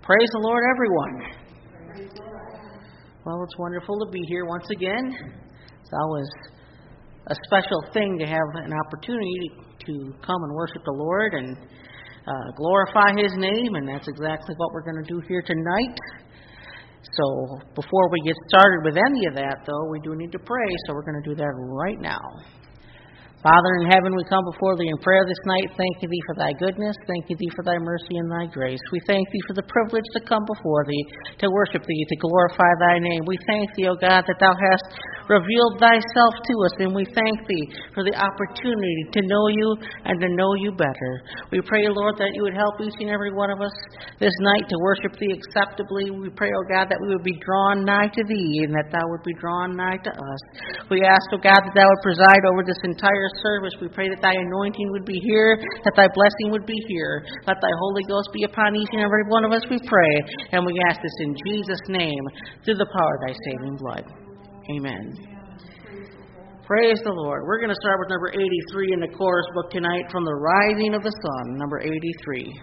Praise the Lord, everyone. Well, it's wonderful to be here once again. It's always a special thing to have an opportunity to come and worship the Lord and glorify His name, and that's exactly what we're going to do here tonight. So before we get started with any of that, though, we do need to pray, so we're going to do that right now. Father in heaven, we come before Thee in prayer this night. Thank Thee for Thy goodness. Thank Thee for Thy mercy and Thy grace. We thank Thee for the privilege to come before Thee, to worship Thee, to glorify Thy name. We thank Thee, O God, that Thou hast revealed Thyself to us, and we thank Thee for the opportunity to know You and to know You better. We pray, Lord, that You would help each and every one of us this night to worship Thee acceptably. We pray, O God, that we would be drawn nigh to Thee and that Thou would be drawn nigh to us. We ask, O God, that Thou would preside over this entire service. We pray that Thy anointing would be here, that Thy blessing would be here. Let Thy Holy Ghost be upon each and every one of us, we pray. And we ask this in Jesus' name, through the power of Thy saving blood. Amen. Praise the Lord. We're going to start with number 83 in the chorus book tonight, From the Rising of the Sun, number 83.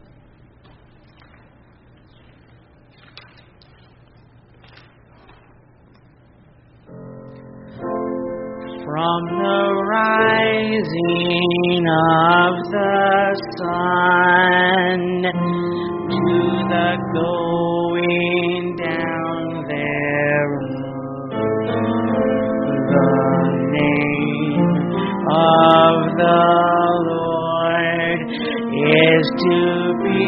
From the rising of the sun to the going down thereof, the name of the Lord is to be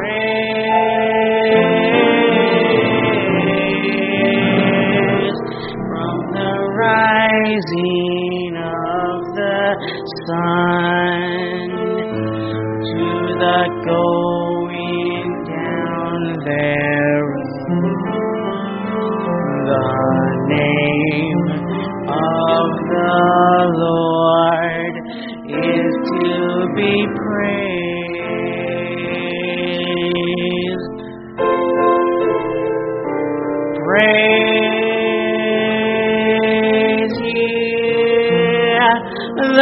praised. From the rising of the sun to the going down thereof, the name of the Lord is to be praised. Praise ye the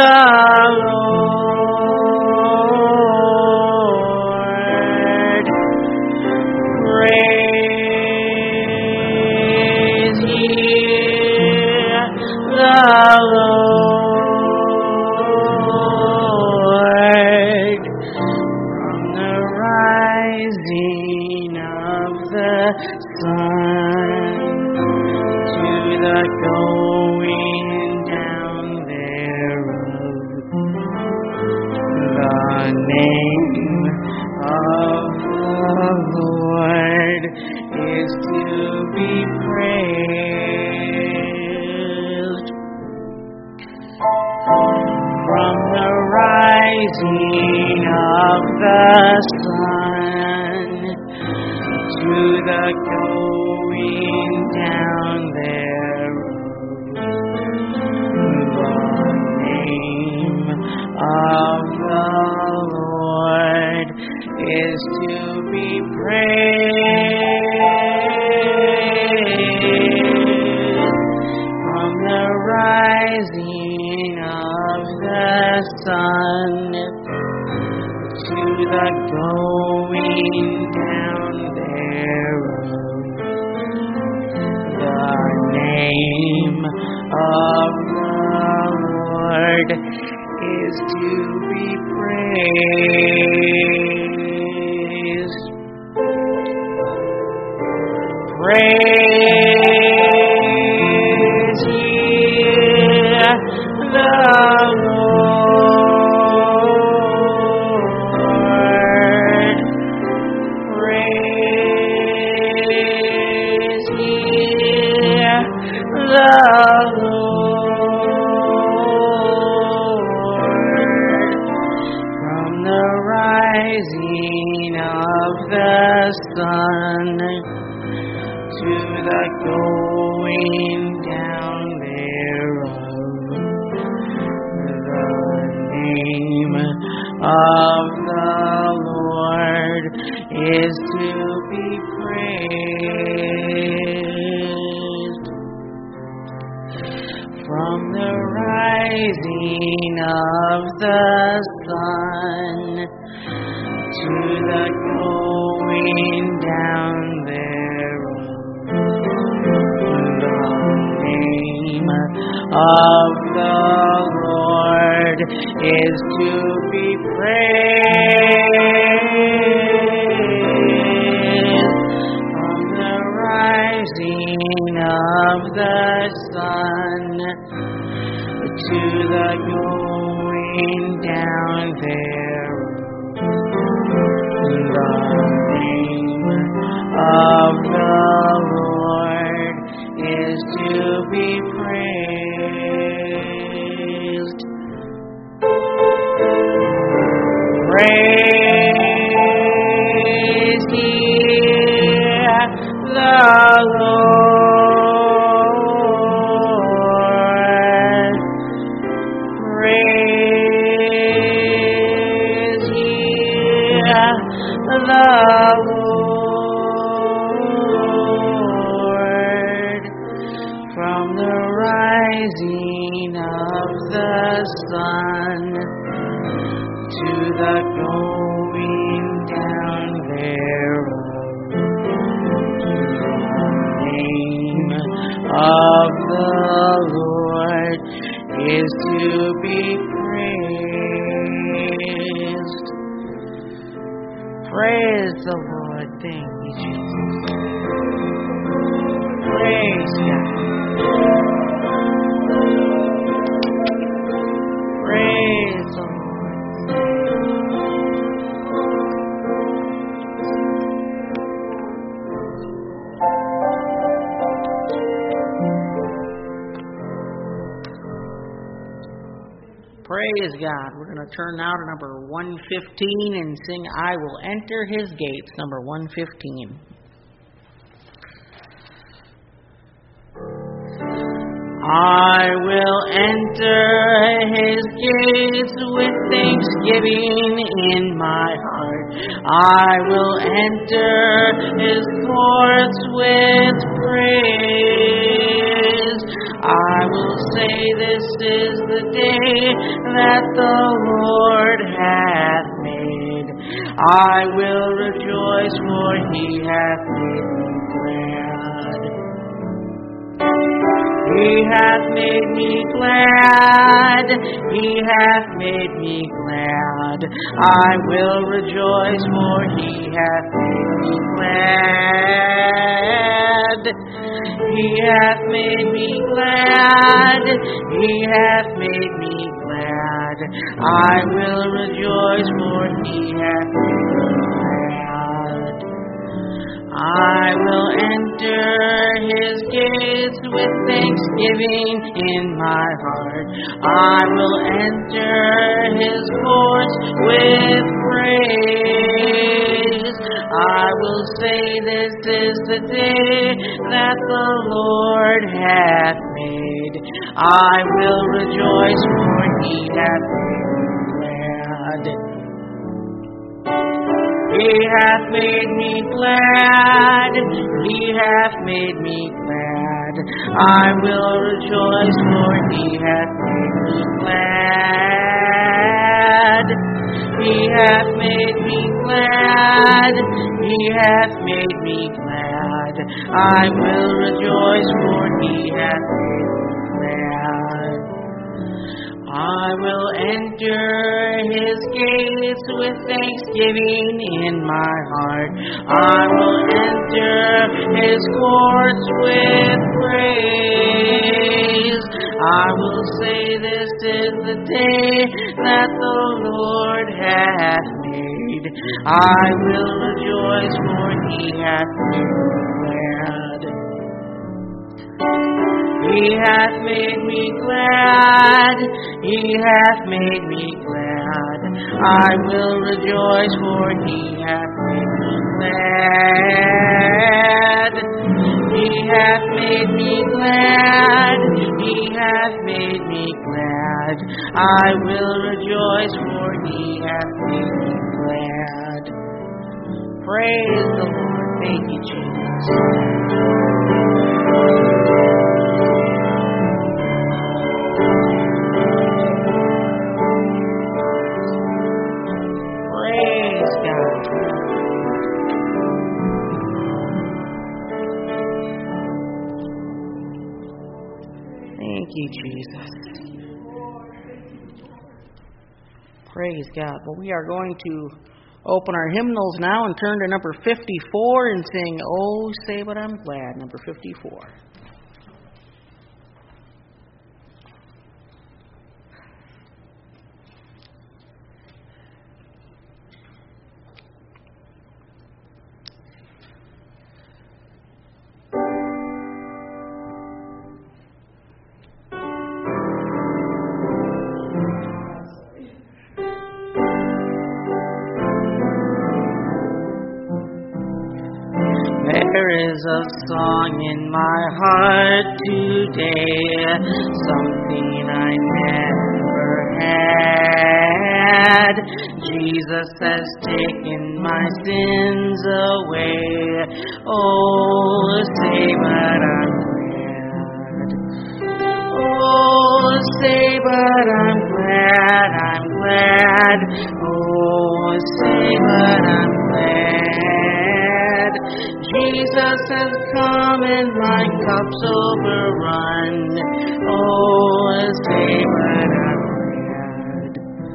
Lord. Praise ye the Lord. From the rising of the sun to the going down thereof, the name of the Lord is to be praised. From the rising of the sun to the going down thereof, the name of the Lord is to be praised. From the rising of the sun to the going down thereof, the name of the Lord is to be praised. Praise ye the Lord. Praise ye the Lord. From the rising of the sun to the going down thereof, the name of the Lord is to be praised. From the rising of the sun to the going down thereof. The name of the Lord is to be praised. From the rising of the sun to the going down thereof. The name of the Lord is to be praised. Praise ye the Lord. Praise ye the Lord. From the rising of the sun to the going down thereof. The name of the Lord is to be praised. Praise the Lord. Thank you, Jesus. Praise God. Praise the Lord. Praise God. We're going to turn now to number 115 and sing I Will Enter His Gates, number 115. I will enter His gates with thanksgiving in my heart. I will enter His courts with praise. I will say this is the day that the Lord hath made. I will rejoice, for He hath made me glad. He hath made me glad. He hath made me glad. I will rejoice, for He hath made me glad. He hath made me glad. He hath made me glad. I will rejoice, for He hath made me glad. I will enter His gates with thanksgiving in my heart. I will enter His courts with praise. I will say this is the day that the Lord hath made. I will rejoice, for He hath made me glad. He hath made me glad. He hath made me glad. I will rejoice, for He hath made me glad. He hath made me glad. He hath made me glad. I will rejoice, for He hath made me glad. I will enter His gates with thanksgiving in my heart. I will enter His courts with praise. I will say this is the day that the Lord hath made. I will rejoice, for He hath made me glad. He hath made me glad. He hath made me glad. I will rejoice, for He hath made me glad. He hath made me glad. He hath made me glad. I will rejoice, for He hath made me glad. Praise the Lord. Thank you, Jesus. Praise God. you, Jesus. Praise God. Well, we are going to open our hymnals now and turn to number 54 and sing, "Oh, Say But I'm Glad," number 54. There is a song in my heart today, something I never had. Jesus has taken my sins away. Oh, say but I'm glad. Oh, say but I'm glad, I'm glad. Oh, say but I'm glad. Jesus has come and my cup's overrun. Oh, say but I'm glad.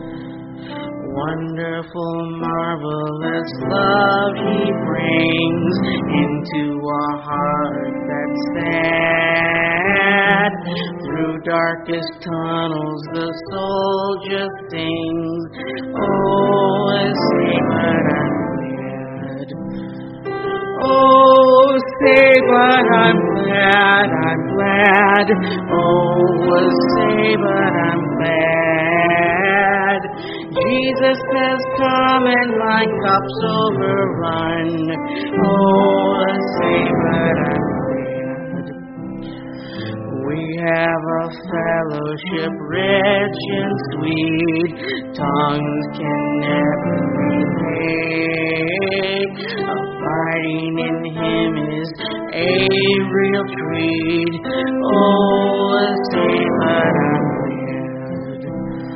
Wonderful, marvelous love He brings into a heart that's sad. Through darkest tunnels the soul just sings. Oh, say but I'm glad. Oh, say but I'm glad, I'm glad. Oh, say but I'm glad. Jesus has come and my cup's overrun. Oh, say but I'm glad. We have a fellowship rich and sweet, tongues can never repay. Abiding in Him is a real treat. Oh, say but I'm glad.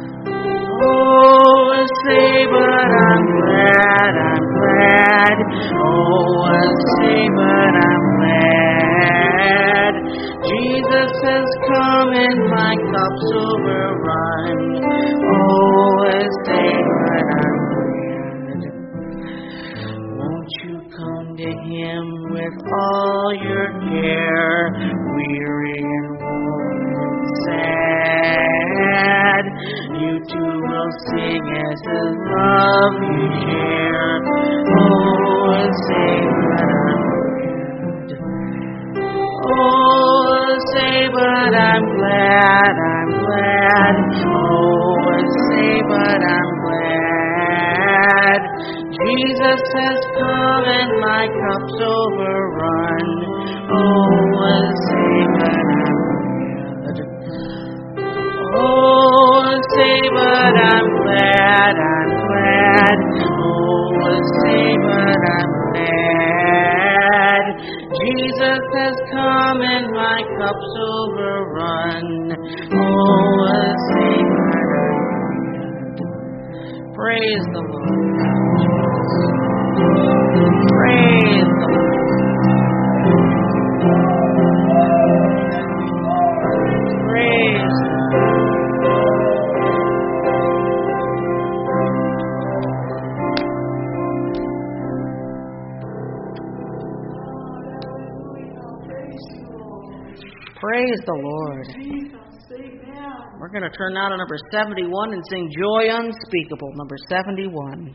Oh, say but I'm glad, I'm glad. Oh, say but I'm glad. Jesus has come and my cup's overrun. Oh, say but I'm glad. Won't you come to Him with all your care, weary and worn and sad? You too will sing as His love you share. Oh, say but I'm glad. Oh, say but I'm glad, I'm glad. Oh, say but I'm glad. Jesus has come and my cup's overrun. Oh, say but I'm glad. Oh, say but I'm glad, I'm glad. Oh, say but I'm glad. Jesus has come and my cup's overrun. Oh, say but I'm glad. Praise the Lord. Praise the Lord. Praise the Praise the Lord. We're going to turn now to number 71 and sing Joy Unspeakable, number 71.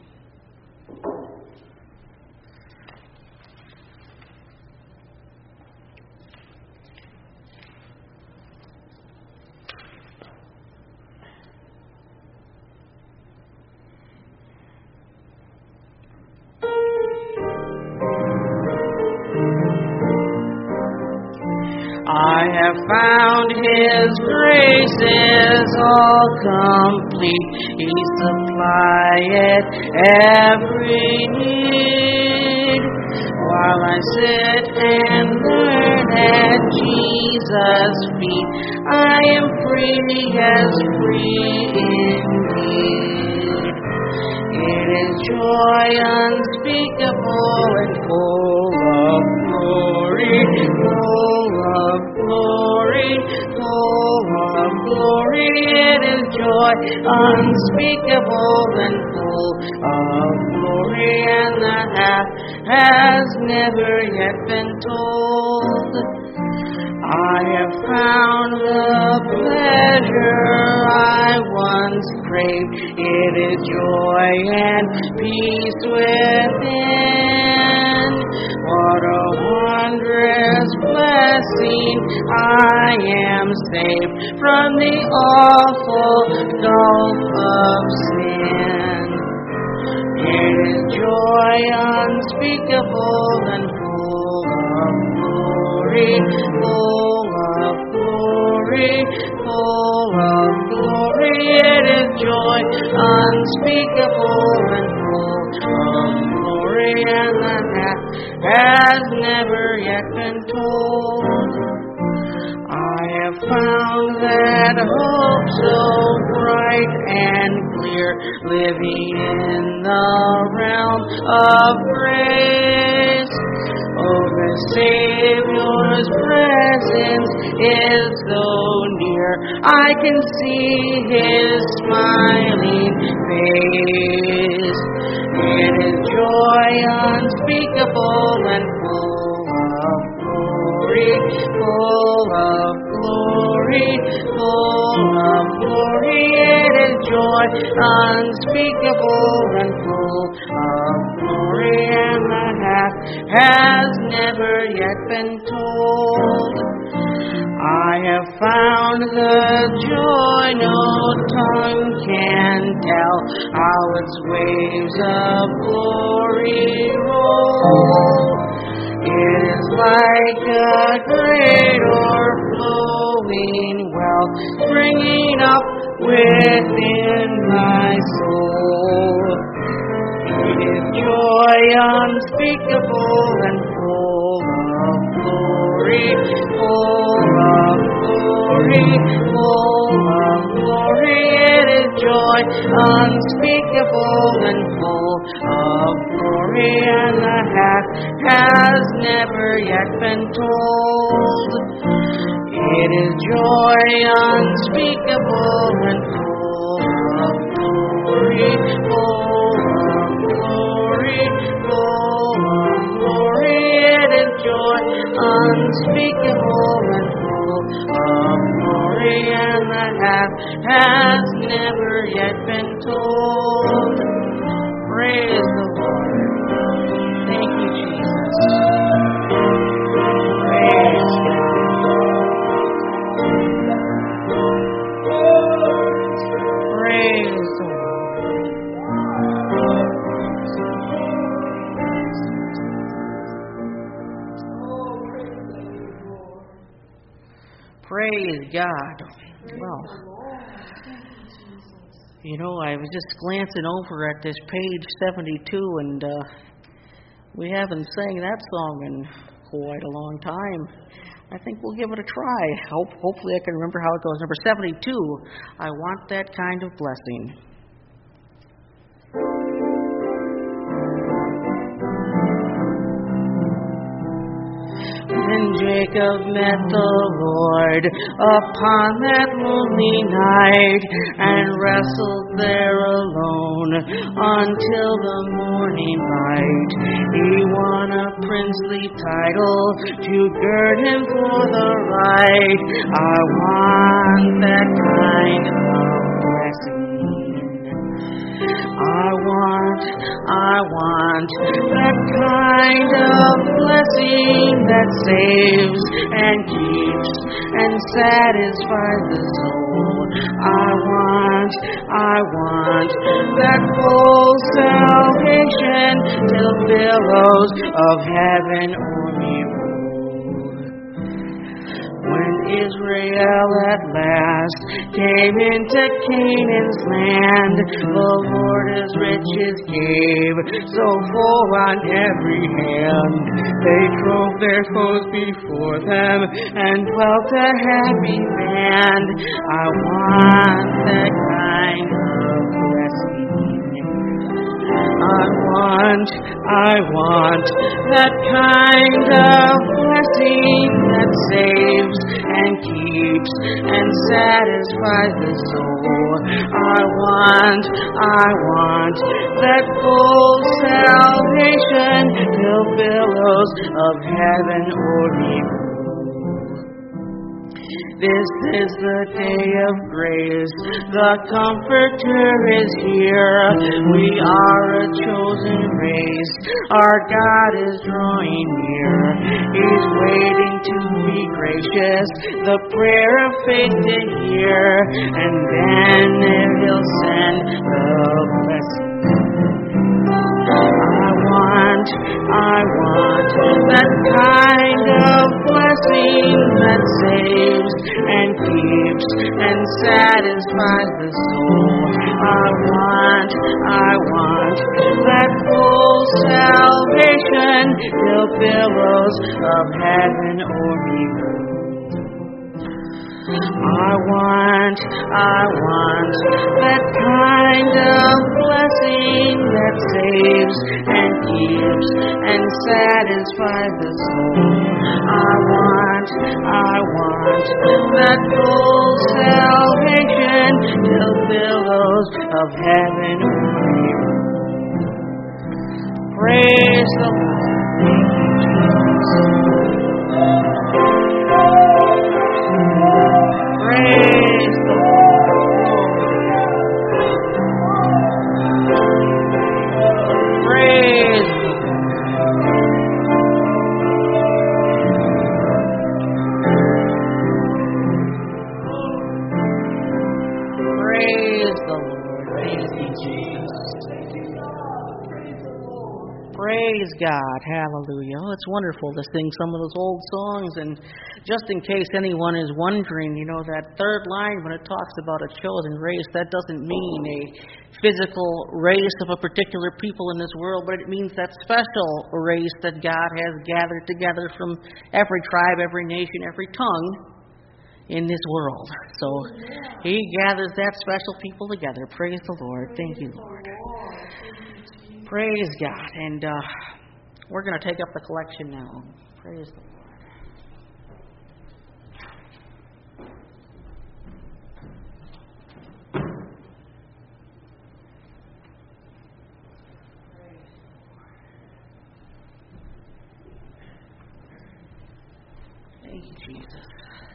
I have found His grace is all complete. He supplieth every need. While I sit and learn at Jesus' feet, I am free as free indeed. It is joy unspeakable and full of glory, full of glory, full of glory. It is joy unspeakable and full of glory, and the half has never yet been told. I have found the pleasure I once craved. It is joy and peace within. What a wondrous blessing. I am saved from the awful gulf of sin. It is joy unspeakable and full of glory, full of glory, full of glory. It is joy unspeakable and full of glory, and the half has never yet been told. I have found that hope so bright and clear, living in the realm of grace. Oh, the Savior's presence is so near, I can see His smiling face. It is joy unspeakable and full of glory, full of glory, full of glory. It is joy unspeakable and full of glory, and the half has never yet been told. I have found the joy no tongue can tell, how its waves of glory roll. It is like a great o'erflowing well, springing up within my soul. It is joy unspeakable and full of glory, full of glory, full of glory. It is joy unspeakable and full of glory, and the half has never yet been told. It is joy unspeakable and full of glory, full of glory, full of glory. It is joy unspeakable and full of glory, and the half has never yet been told. Praise the Lord. Thank you, Jesus. Praise God. Praise the Lord. Praise God. Well, you know, I was just glancing over at this page 72, and we haven't sang that song in quite a long time. I think we'll give it a try. Hopefully I can remember how it goes. Number 72, I want that kind of blessing. When Jacob met the Lord upon that lonely night and wrestled there alone until the morning light, he won a princely title to gird him for the right. I want that kind of blessing. I want that kind of blessing that saves and keeps and satisfies the soul. I want that full salvation till billows of heaven o'er me roll. When Israel at last came into Canaan's land, the Lord his riches gave, so full on every hand. They drove their foes before them and dwelt a happy land. I want that kind of blessing. I want that kind of blessing that saves and keeps and satisfies the soul. I want that full salvation till billows of heaven o'er me. This is the day of grace, the Comforter is here. We are a chosen race, our God is drawing near. He's waiting to be gracious, the prayer of faith to hear, and then He'll send the blessing. I want that kind of blessing that saves and keeps and satisfies the soul. I want that full salvation till billows of heaven o'er me roll. I want that kind of blessing that saves and keeps and satisfies the soul. I want that full salvation till billows of heaven o'er me. Praise the Lord. Praise the Lord. Praise the Lord. Praise you, Jesus. Praise God. Hallelujah. Oh, it's wonderful to sing some of those old songs. And just in case anyone is wondering, that third line when it talks about a chosen race, that doesn't mean a physical race of a particular people in this world, but it means that special race that God has gathered together from every tribe, every nation, every tongue in this world. So He gathers that special people together. Praise the Lord. Thank you, Lord. Praise God. And we're going to take up the collection now. Praise the Lord. Thank you, Jesus.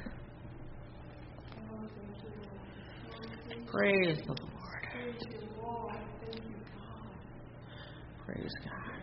Praise the Lord. Praise God.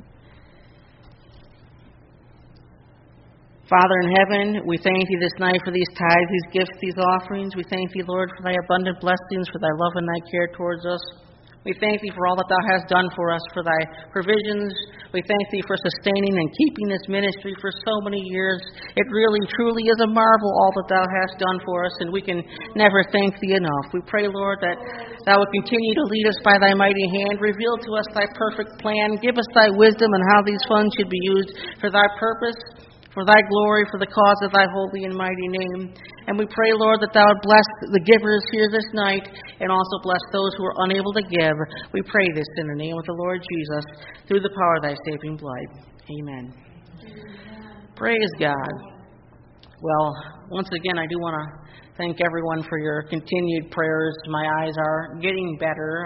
Father in heaven, we thank Thee this night for these tithes, these gifts, these offerings. We thank Thee, Lord, for Thy abundant blessings, for Thy love and Thy care towards us. We thank Thee for all that Thou hast done for us, for Thy provisions. We thank Thee for sustaining and keeping this ministry for so many years. It really, truly is a marvel, all that Thou hast done for us, and we can never thank Thee enough. We pray, Lord, that Thou would continue to lead us by Thy mighty hand. Reveal to us Thy perfect plan. Give us Thy wisdom on how these funds should be used for Thy purpose, for Thy glory, for the cause of Thy holy and mighty name. And we pray, Lord, that Thou would bless the givers here this night and also bless those who are unable to give. We pray this in the name of the Lord Jesus, through the power of Thy saving blood. Amen. Praise God. Well, once again, I do want to thank everyone for your continued prayers. My eyes are getting better.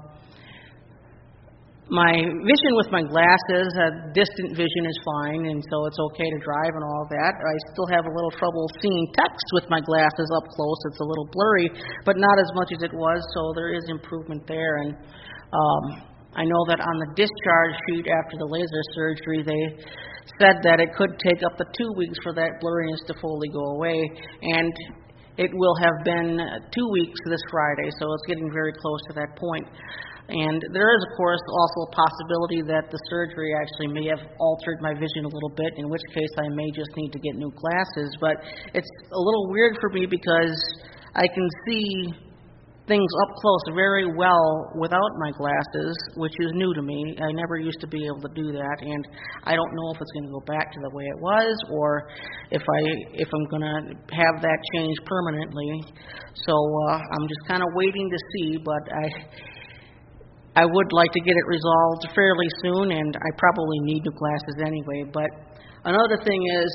My vision with my glasses, distant vision is fine, and so it's okay to drive and all that. I still have a little trouble seeing text with my glasses up close. It's a little blurry, but not as much as it was, so there is improvement there. And I know that on the discharge sheet after the laser surgery, they said that it could take up to 2 weeks for that blurriness to fully go away, and it will have been 2 weeks this Friday, so it's getting very close to that point. And there is, of course, also a possibility that the surgery actually may have altered my vision a little bit, in which case I may just need to get new glasses. But it's a little weird for me because I can see things up close very well without my glasses, which is new to me. I never used to be able to do that, and I don't know if it's going to go back to the way it was or if I'm going to have that change permanently. So I'm just kind of waiting to see, but I would like to get it resolved fairly soon, and I probably need new glasses anyway. But another thing is,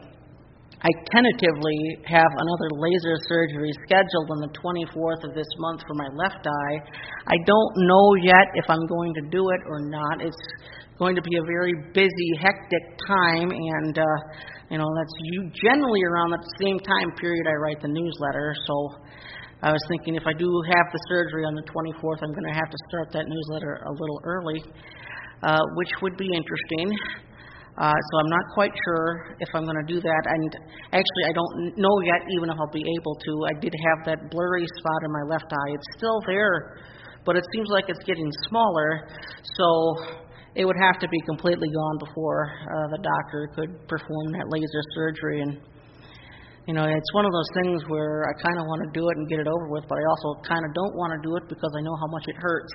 I tentatively have another laser surgery scheduled on the 24th of this month for my left eye. I don't know yet if I'm going to do it or not. It's going to be a very busy, hectic time, and that's generally around the same time period I write the newsletter. So I was thinking if I do have the surgery on the 24th, I'm going to have to start that newsletter a little early, which would be interesting. So I'm not quite sure if I'm going to do that. And actually, I don't know yet even if I'll be able to. I did have that blurry spot in my left eye. It's still there, but it seems like it's getting smaller. So it would have to be completely gone before the doctor could perform that laser surgery. And, it's one of those things where I kind of want to do it and get it over with, but I also kind of don't want to do it because I know how much it hurts.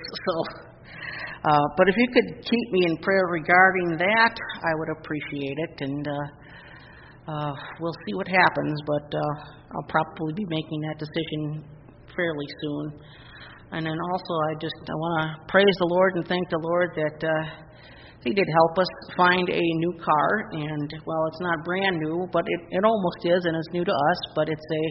But if you could keep me in prayer regarding that, I would appreciate it. And we'll see what happens, but I'll probably be making that decision fairly soon. And then also, I want to praise the Lord and thank the Lord that He did help us find a new car. And, well, it's not brand new, but it almost is, and it's new to us. But it's a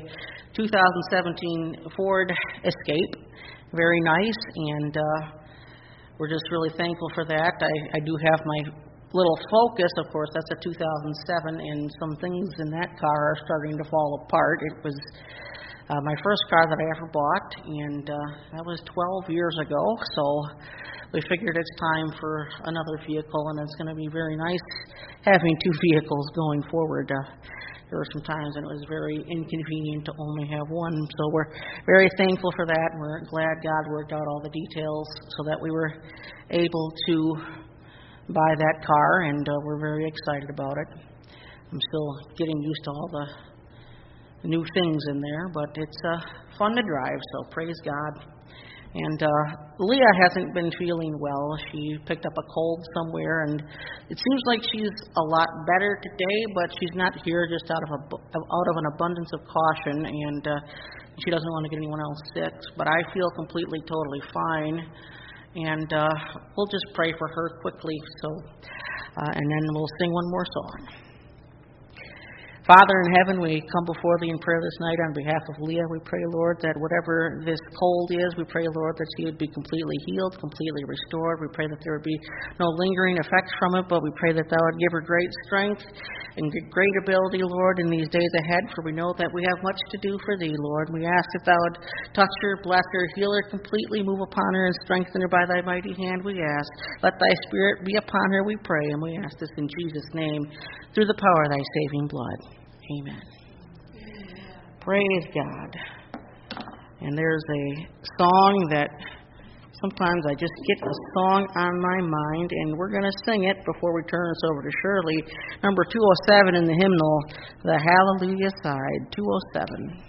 2017 Ford Escape. Very nice, and we're just really thankful for that. I do have my little Focus, of course, that's a 2007, and some things in that car are starting to fall apart. It was my first car that I ever bought, and that was 12 years ago, so we figured it's time for another vehicle, and it's going to be very nice having two vehicles going forward. There were some times when it was very inconvenient to only have one. So we're very thankful for that. We're glad God worked out all the details so that we were able to buy that car, and we're very excited about it. I'm still getting used to all the new things in there, but it's fun to drive, so praise God. And Leah hasn't been feeling well. She picked up a cold somewhere, and it seems like she's a lot better today, but she's not here just out of an abundance of caution, and she doesn't want to get anyone else sick. But I feel completely, totally fine, and we'll just pray for her quickly. And then we'll sing one more song. Father in heaven, we come before Thee in prayer this night on behalf of Leah. We pray, Lord, that whatever this cold is, we pray, Lord, that she would be completely healed, completely restored. We pray that there would be no lingering effects from it, but we pray that Thou would give her great strength and great ability, Lord, in these days ahead, for we know that we have much to do for Thee, Lord. We ask that Thou would touch her, bless her, heal her completely, move upon her, and strengthen her by Thy mighty hand, we ask. Let Thy Spirit be upon her, we pray, and we ask this in Jesus' name, through the power of Thy saving blood. Amen. Praise God. And there's a song that sometimes I just get a song on my mind, and we're going to sing it before we turn this over to Shirley. Number 207 in the hymnal, the Hallelujah side, 207.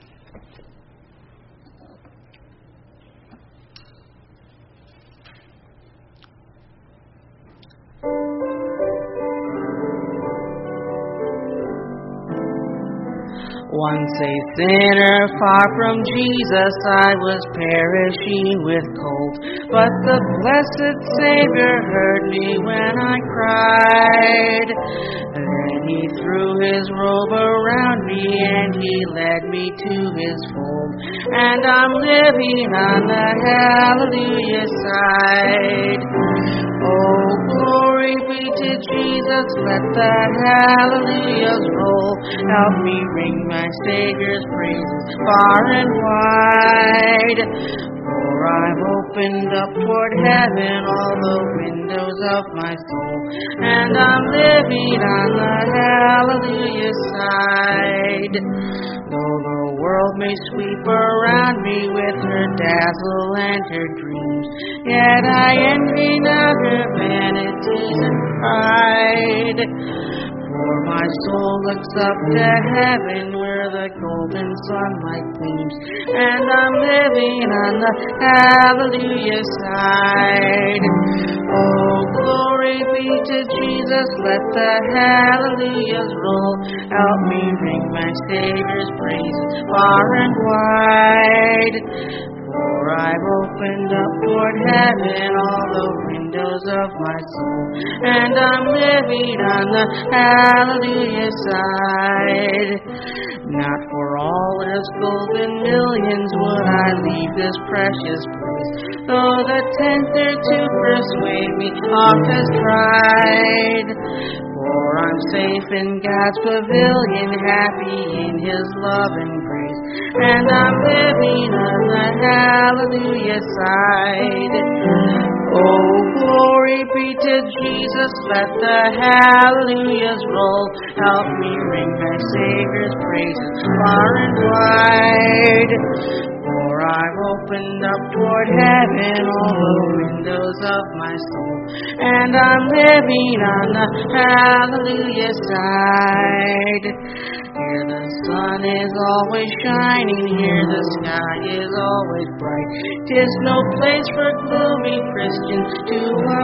Once a sinner far from Jesus, I was perishing with cold. But the blessed Savior heard me when I cried. Then He threw His robe around me and He led me to His fold. And I'm living on the hallelujah side. Oh, glory be to Jesus, let the hallelujahs roll. Help me ring my Savior's praises far and wide. For I've opened up toward heaven all the windows of my soul, and I'm living on the hallelujah side. Though the world may sweep around me with her dazzle and her dreams, yet I envy not her vanities and pride. For my soul looks up to heaven where the golden sunlight gleams, and I'm living on the hallelujah side. Oh, glory be to Jesus, let the hallelujahs roll. Help me ring my Savior's praises far and wide. For I've opened up toward heaven all the windows of my soul, and I'm living on the hallelujah side. Not for all its golden millions would I leave this precious place, though the tempter to persuade me oft has tried. For I'm safe in God's pavilion, happy in His love and grace, and I'm living on the hallelujah side. Oh, glory be to Jesus, let the hallelujahs roll. Help me ring my Savior's praises far and wide. For I've opened up toward heaven all the windows of my soul, and I'm living on the hallelujah side. Here the sun is always shining, here the sky is always bright. 'Tis no place for gloomy Christians to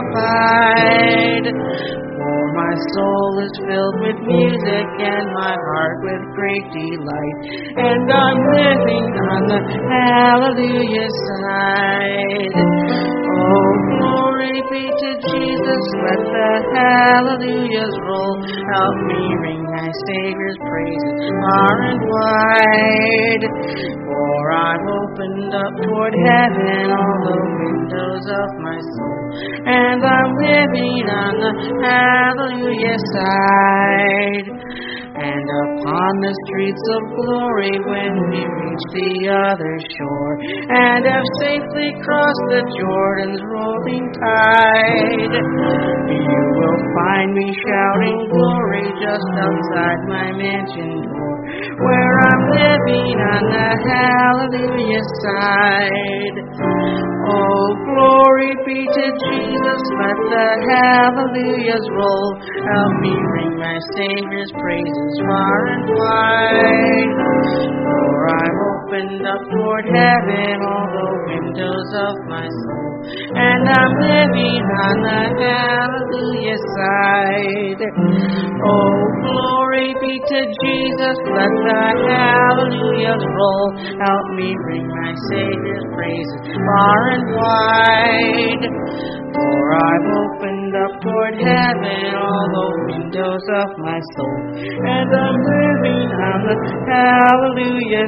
abide. For my soul is filled with music and my heart with great delight, and I'm living on the hallelujah side. Oh, glory be to Jesus, let the hallelujahs roll. Help me ring my Savior's praises far and wide. For I've opened up toward heaven all the windows of my soul, and I'm living on the hallelujah side. And upon the streets of glory, when we reach the other shore, and have safely crossed the Jordan's rolling tide, you will find me shouting glory just outside my mansion door, where I'm living on the hallelujah side. Oh, glory be to Jesus, let the hallelujahs roll. Help me ring my Savior's praises far and wide. For I've opened up toward heaven all the windows of my soul, and I'm living on the hallelujah side. Oh, glory be to Jesus, let the hallelujahs roll. Help me ring my Savior's praises far and wide. For I've opened up toward heaven all the windows of my soul, and I'm living on the hallelujah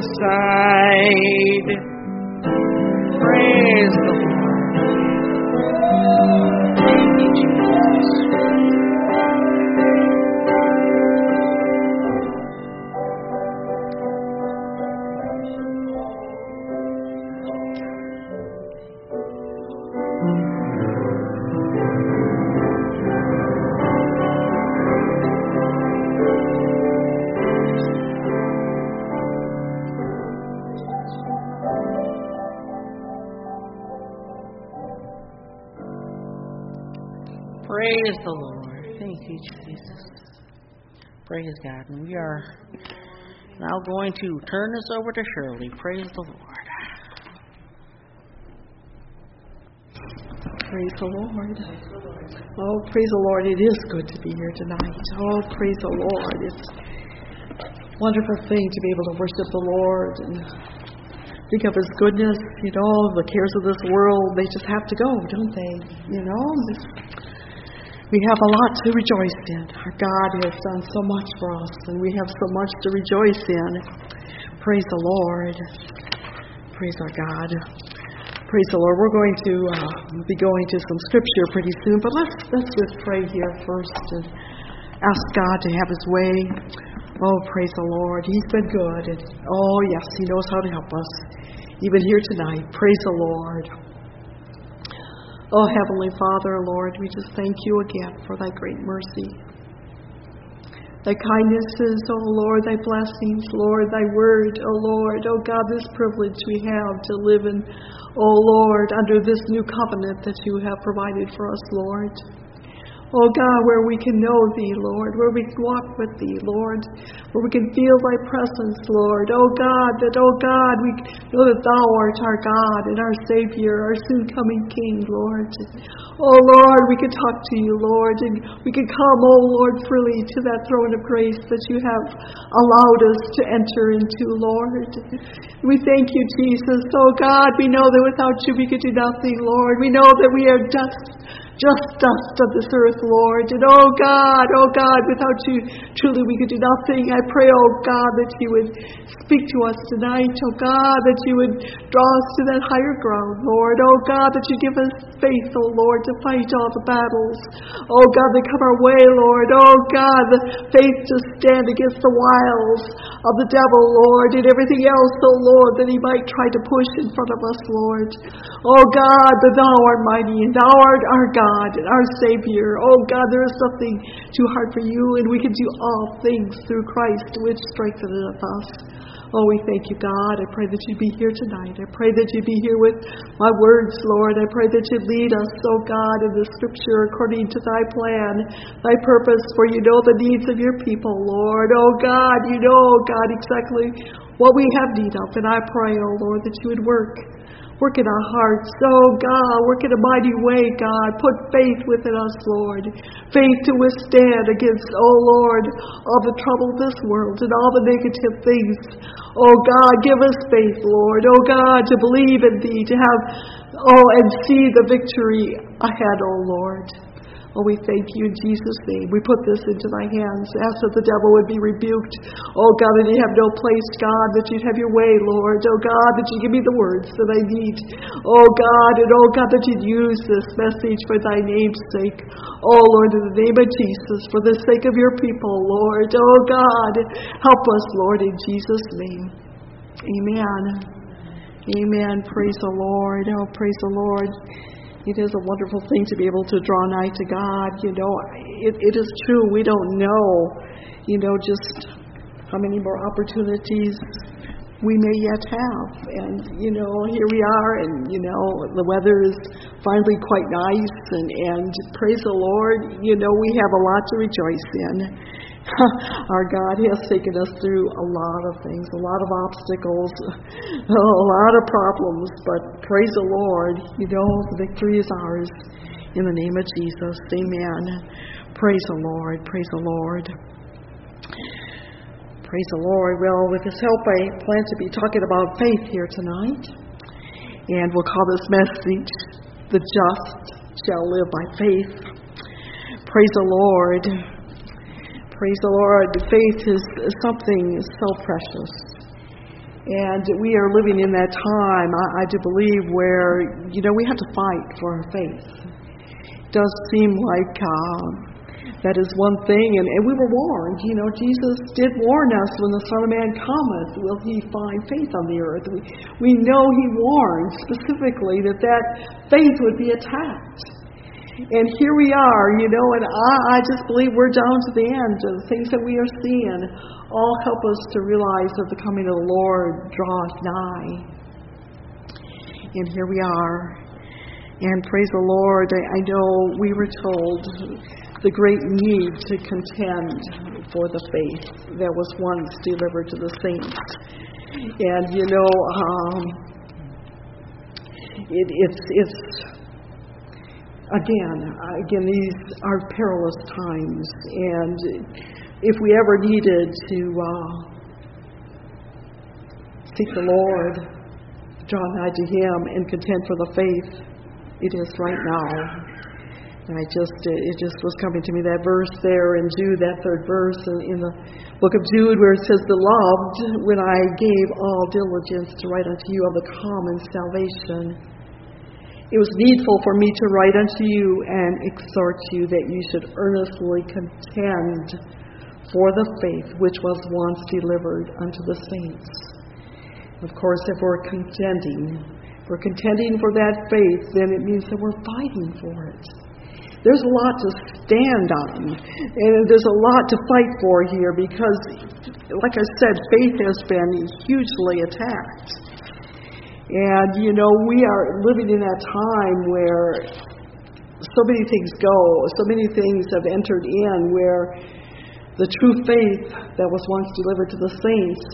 side. Praise the Lord. Thank you, Jesus. Praise the Lord. Thank you, Jesus. Praise God. And we are now going to turn this over to Shirley. Praise the Lord. Praise the Lord. Oh, praise the Lord. It is good to be here tonight. Oh, praise the Lord. It's a wonderful thing to be able to worship the Lord and think of His goodness. You know, the cares of this world, they just have to go, don't they? You know, we have a lot to rejoice in. Our God has done so much for us, and we have so much to rejoice in. Praise the Lord. Praise our God. Praise the Lord. We're going to be going to some scripture pretty soon, but let's just pray here first and ask God to have His way. Oh, praise the Lord. He's been good. And oh, yes, He knows how to help us. Even here tonight. Praise the Lord. Oh, Heavenly Father, Lord, we just thank You again for Thy great mercy. Thy kindnesses, oh Lord, Thy blessings, Lord, Thy word, oh Lord, oh God, this privilege we have to live in, oh Lord, under this new covenant that You have provided for us, Lord. Oh God, where we can know Thee, Lord, where we can walk with Thee, Lord, where we can feel Thy presence, Lord. Oh God, we know that Thou art our God and our Savior, our soon-coming King, Lord. Oh Lord, we can talk to You, Lord, and we can come, oh Lord, freely to that throne of grace that You have allowed us to enter into, Lord. We thank You, Jesus. Oh God, we know that without You we could do nothing, Lord. We know that we are just dust of this earth, Lord. And oh God, without You, truly we could do nothing. I pray, oh God, that You would speak to us tonight. Oh God, that You would draw us to that higher ground, Lord. Oh God, that You give us faith, oh Lord, to fight all the battles. Oh God, that come our way, Lord. Oh God, the faith to stand against the wiles of the devil, Lord, and everything else, oh Lord, that he might try to push in front of us, Lord. Oh God, that Thou art mighty, and Thou art our God and our Savior. Oh God, there is nothing too hard for You, and we can do all things through Christ, which strengtheneth us. Oh, we thank You, God. I pray that You'd be here tonight. I pray that You'd be here with my words, Lord. I pray that You'd lead us, oh God, in the Scripture according to Thy plan, Thy purpose, for You know the needs of Your people, Lord. Oh God, You know, God, exactly what we have need of. And I pray, oh Lord, that You would work in our hearts. Oh God, work in a mighty way, God. Put faith within us, Lord. Faith to withstand against, oh Lord, all the trouble of this world and all the negative things. Oh God, give us faith, Lord. Oh God, to believe in Thee, to have, and see the victory ahead, oh Lord. Oh, we thank You in Jesus' name. We put this into Thy hands. Ask that the devil would be rebuked. Oh, God, that He'd have no place, God, that You'd have Your way, Lord. Oh, God, that You give me the words that I need. Oh, God, and oh, God, that You'd use this message for Thy name's sake. Oh, Lord, in the name of Jesus, for the sake of Your people, Lord. Oh, God, help us, Lord, in Jesus' name. Amen. Amen. Praise the Lord. Oh, praise the Lord. It is a wonderful thing to be able to draw nigh to God. You know, it is true. We don't know, just how many more opportunities we may yet have. And, here we are, and, the weather is finally quite nice. And praise the Lord, we have a lot to rejoice in. Our God has taken us through a lot of things, a lot of obstacles, a lot of problems, but praise the Lord, the victory is ours in the name of Jesus. Amen. Praise the Lord. Praise the Lord. Praise the Lord. Well, with His help, I plan to be talking about faith here tonight, and we'll call this message, "The Just Shall Live by Faith." Praise the Lord. Praise the Lord. Faith is something so precious. And we are living in that time, I do believe, where, we have to fight for our faith. It does seem like that is one thing. And we were warned. Jesus did warn us, when the Son of Man cometh, will He find faith on the earth. We know He warned specifically that faith would be attacked. And here we are, and I just believe we're down to the end of the things that we are seeing. All help us to realize that the coming of the Lord draweth nigh. And here we are. And praise the Lord, I know we were told the great need to contend for the faith that was once delivered to the saints. And, it's Again, these are perilous times, and if we ever needed to seek the Lord, draw nigh to Him, and contend for the faith, it is right now. And it just was coming to me, that verse there in Jude, that third verse in the book of Jude, where it says, "Beloved, when I gave all diligence to write unto you of the common salvation, it was needful for me to write unto you and exhort you that you should earnestly contend for the faith which was once delivered unto the saints." Of course, if we're contending for that faith, then it means that we're fighting for it. There's a lot to stand on, and there's a lot to fight for here, because, like I said, faith has been hugely attacked. And, we are living in that time where so many things go. So many things have entered in where the true faith that was once delivered to the saints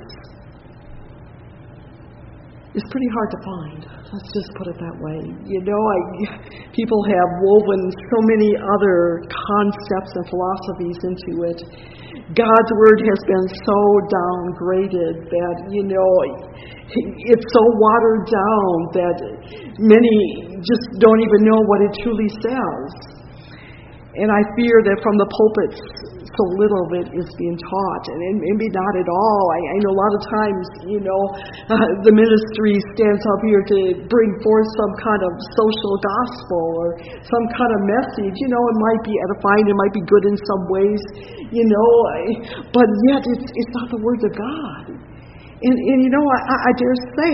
is pretty hard to find. Let's just put it that way. People have woven so many other concepts and philosophies into it. God's Word has been so downgraded that, it's so watered down that many just don't even know what it truly says. And I fear that from the pulpits, so little of it is being taught, and maybe not at all. I know a lot of times, the ministry stands up here to bring forth some kind of social gospel or some kind of message. It might be edifying, it might be good in some ways, but yet it's not the words of God. And I dare say,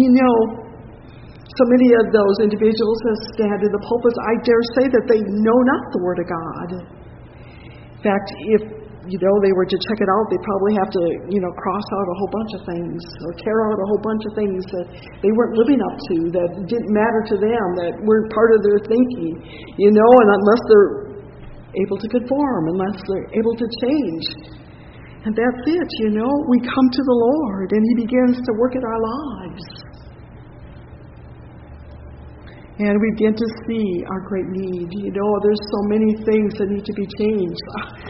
so many of those individuals that stand in the pulpits, I dare say that they know not the Word of God. In fact, if they were to check it out, they'd probably have to cross out a whole bunch of things or tear out a whole bunch of things that they weren't living up to, that didn't matter to them, that weren't part of their thinking, and unless they're able to conform, unless they're able to change. And that's it, we come to the Lord and He begins to work in our lives. And we begin to see our great need. There's so many things that need to be changed.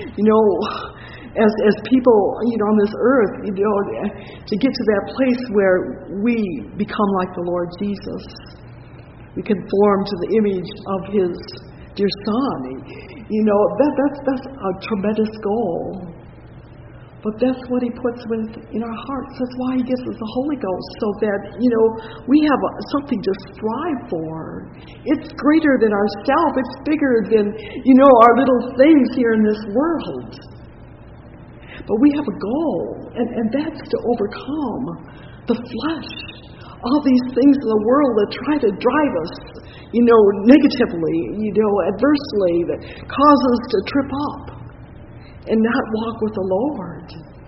As people, on this earth, to get to that place where we become like the Lord Jesus. We conform to the image of His dear Son. That's a tremendous goal. But that's what He puts in our hearts. That's why He gives us the Holy Ghost, so that, we have something to strive for. It's greater than ourselves. It's bigger than, our little things here in this world. But we have a goal, and that's to overcome the flesh. All these things in the world that try to drive us, negatively, adversely, that cause us to trip up and not walk with the Lord.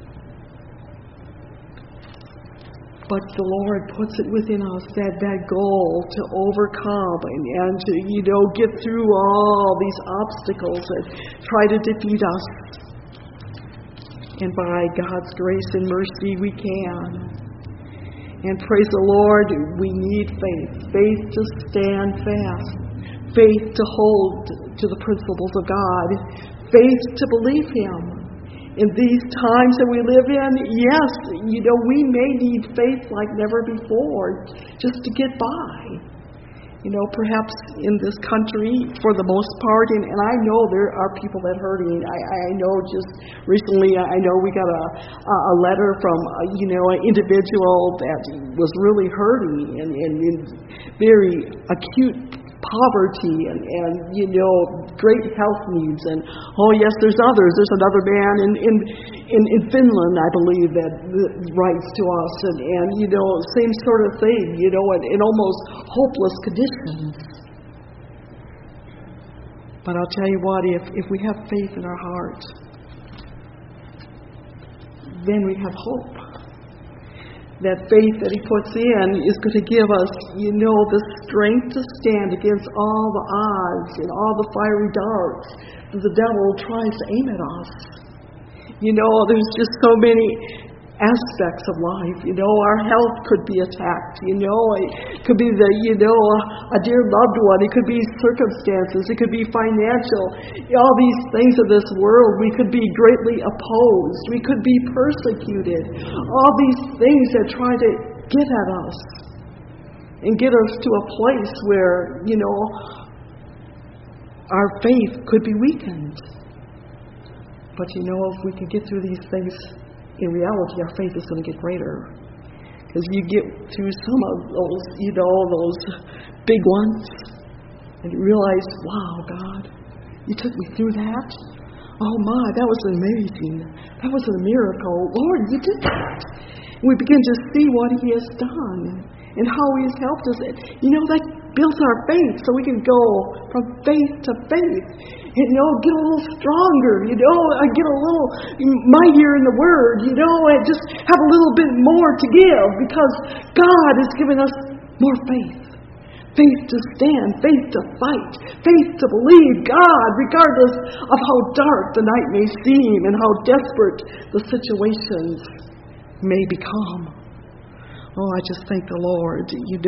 But the Lord puts it within us, that goal to overcome and to, get through all these obstacles that try to defeat us. And by God's grace and mercy, we can. And praise the Lord, we need faith. Faith to stand fast. Faith to hold to the principles of God. Faith to believe Him. In these times that we live in, yes, we may need faith like never before just to get by. Perhaps in this country, for the most part, and I know there are people that are hurting. I know just recently, we got a letter from, an individual that was really hurting and in very acute poverty and great health needs, and yes, there's others. There's another man in Finland, I believe, that writes to us, and same sort of thing, in almost hopeless conditions. But I'll tell you what, if we have faith in our heart, then we have hope. That faith that He puts in is going to give us, the strength to stand against all the odds and all the fiery darts that the devil tries to aim at us. There's just so many aspects of life. Our health could be attacked. It could be a dear loved one. It could be circumstances. It could be financial. All these things of this world. We could be greatly opposed. We could be persecuted. All these things that try to get at us and get us to a place where, our faith could be weakened. But if we can get through these things, in reality, our faith is going to get greater. Because you get through some of those, those big ones, and you realize, wow, God, You took me through that? Oh my, that was amazing. That was a miracle. Lord, you did that. And we begin to see what He has done and how He has helped us. That builds our faith so we can go from faith to faith. Get a little stronger, get a little mightier in the Word, and just have a little bit more to give because God has given us more faith. faith to stand, faith to fight, faith to believe God regardless of how dark the night may seem and how desperate the situations may become. Oh, I just thank the Lord,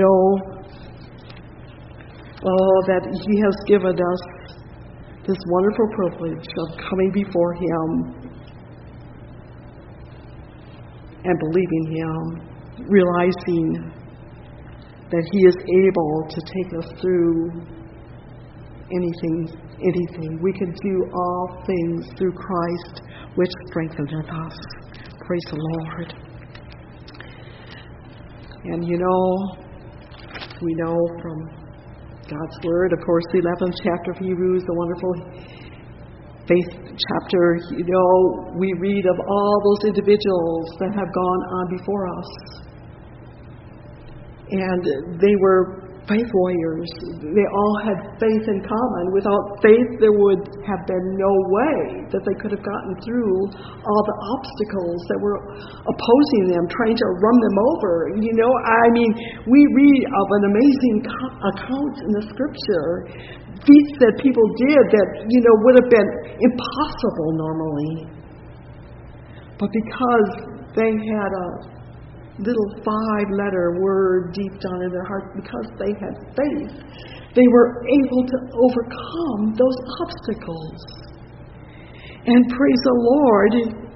that He has given us this wonderful privilege of coming before Him and believing Him, realizing that He is able to take us through anything. We can do all things through Christ, which strengtheneth us. Praise the Lord. And we know from God's Word, of course, the 11th chapter of Hebrews, the wonderful faith chapter, we read of all those individuals that have gone on before us. And they were faith warriors. They all had faith in common. Without faith, there would have been no way that they could have gotten through all the obstacles that were opposing them, trying to run them over. We read of an amazing account in the Scripture, feats that people did that, would have been impossible normally. But because they had a little 5-letter word deep down in their heart, because they had faith, they were able to overcome those obstacles. And praise the Lord,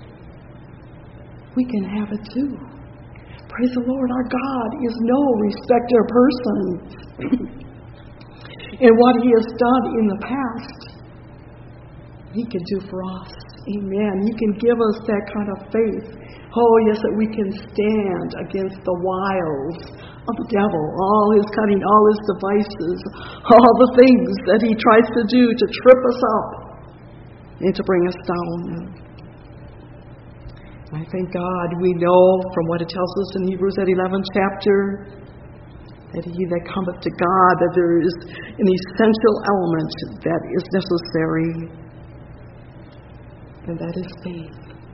we can have it too. Praise the Lord, our God is no respecter of persons. And what He has done in the past, He can do for us. Amen. He can give us that kind of faith. Oh, yes, that we can stand against the wiles of the devil, all his cunning, all his devices, all the things that he tries to do to trip us up and to bring us down. I thank God we know from what it tells us in Hebrews, that 11th chapter, that he that cometh to God, that there is an essential element that is necessary, and that is faith.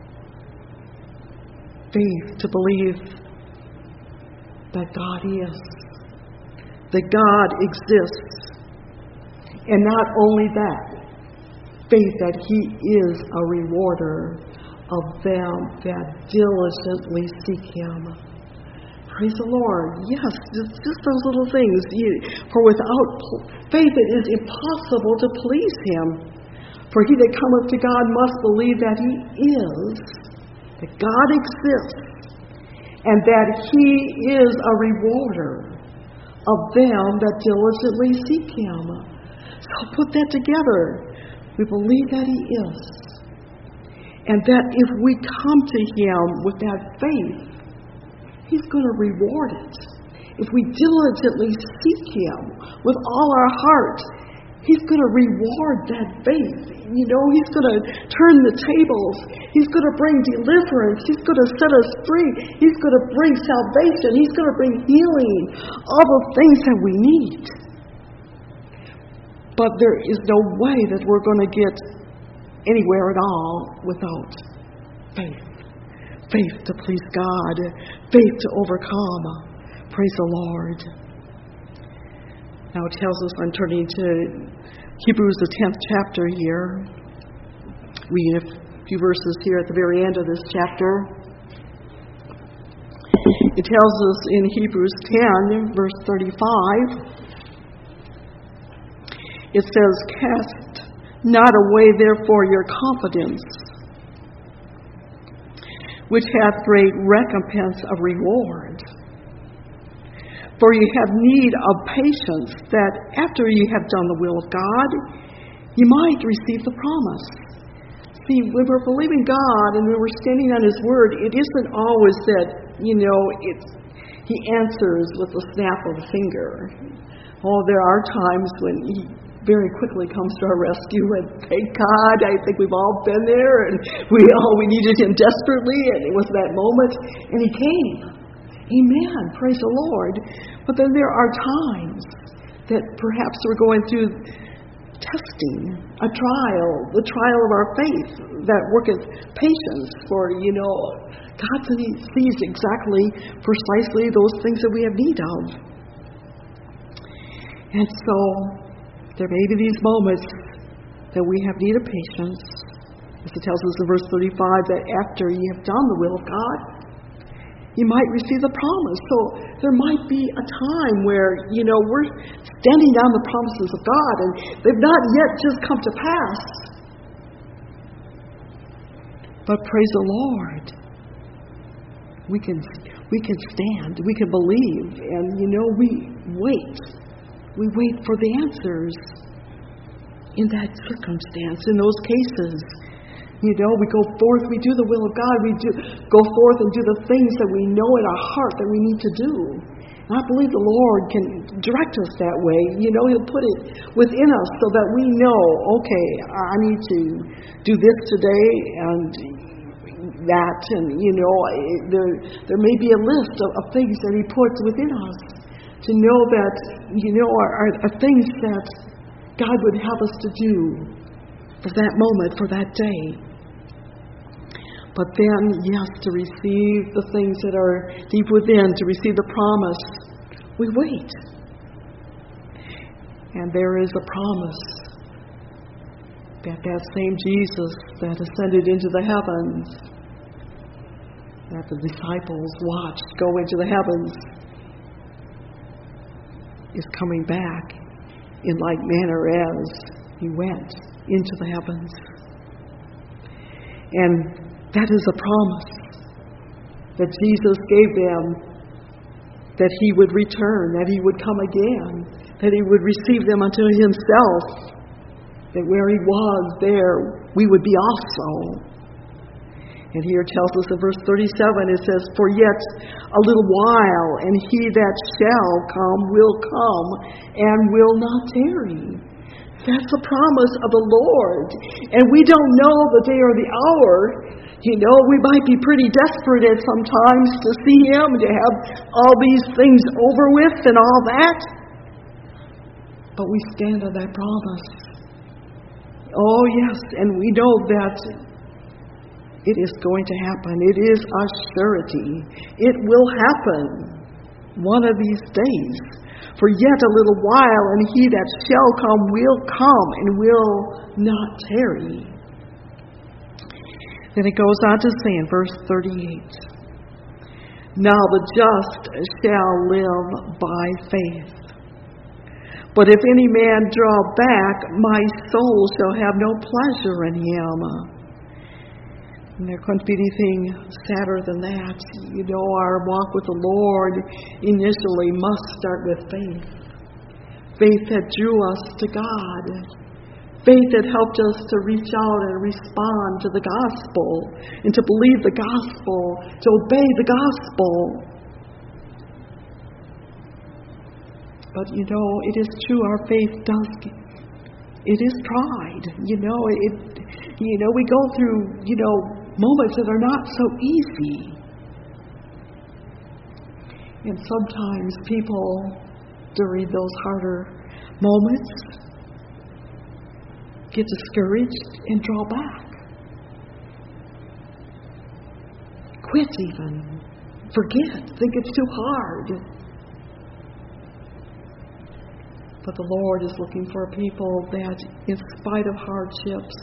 Faith to believe that God is, that God exists, and not only that, faith that He is a rewarder of them that diligently seek Him. Praise the Lord. Yes, just those little things. For without faith it is impossible to please Him. For he that cometh to God must believe that He is, that God exists, and that He is a rewarder of them that diligently seek Him. So put that together. We believe that He is, and that if we come to Him with that faith, He's going to reward it. If we diligently seek Him with all our heart, He's going to reward that faith. He's going to turn the tables. He's going to bring deliverance. He's going to set us free. He's going to bring salvation. He's going to bring healing. All the things that we need. But there is no way that we're going to get anywhere at all without faith. Faith to please God. Faith to overcome. Praise the Lord. Now it tells us, I'm turning to Hebrews, the 10th chapter here. Read a few verses here at the very end of this chapter. It tells us in Hebrews 10, verse 35, it says, "Cast not away therefore your confidence, which hath great recompense of reward. For ye have need of patience, that after ye have done the will of God, ye might receive the promise." See, when we're believing God and when we're standing on His Word, it isn't always that, He answers with a snap of a finger. Oh, there are times when He very quickly comes to our rescue, and thank God, I think we've all been there, and we needed Him desperately, and it was that moment, and He came. Amen. Praise the Lord. But then there are times that perhaps we're going through testing, a trial, the trial of our faith that worketh patience, for, God sees exactly, precisely those things that we have need of. And so, there may be these moments that we have need of patience. As it tells us in verse 35, that after ye have done the will of God, you might receive the promise. So there might be a time where, we're standing on the promises of God and they've not yet just come to pass. But praise the Lord. We can stand, we can believe, and we wait. We wait for the answers in that circumstance, in those cases. We go forth, we do the will of God, we go forth and do the things that we know in our heart that we need to do. And I believe the Lord can direct us that way. He'll put it within us so that we know, okay, I need to do this today and that, and there may be a list of things that He puts within us to know that, are things that God would have us to do for that moment, for that day. But then, yes, to receive the things that are deep within, to receive the promise, we wait. And there is a promise that same Jesus that ascended into the heavens, that the disciples watched go into the heavens, is coming back in like manner as He went into the heavens. And that is a promise that Jesus gave them, that He would return, that He would come again, that He would receive them unto Himself, that where He was, there we would be also. And here it tells us in verse 37, it says, "For yet a little while, and He that shall come will come, and will not tarry." That's the promise of the Lord. And we don't know the day or the hour. We might be pretty desperate at sometimes to see Him, to have all these things over with and all that. But we stand on that promise. Oh, yes, and we know that it is going to happen. It is a surety. It will happen one of these days. For yet a little while, and He that shall come will come, and will not tarry. Then it goes on to say in verse 38, "Now the just shall live by faith. But if any man draw back, my soul shall have no pleasure in him." And there couldn't be anything sadder than that. Our walk with the Lord initially must start with faith. Faith that drew us to God. Faith that helped us to reach out and respond to the gospel, and to believe the gospel, to obey the gospel. But it is true, our faith it is tried. We go through, moments that are not so easy. And sometimes people, during those harder moments, get discouraged and draw back. Quit even. Forget. Think it's too hard. But the Lord is looking for a people that, in spite of hardships,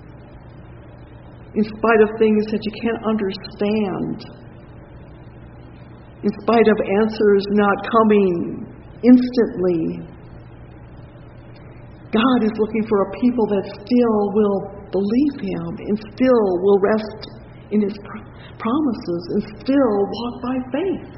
in spite of things that you can't understand, in spite of answers not coming instantly, God is looking for a people that still will believe Him and still will rest in His promises and still walk by faith.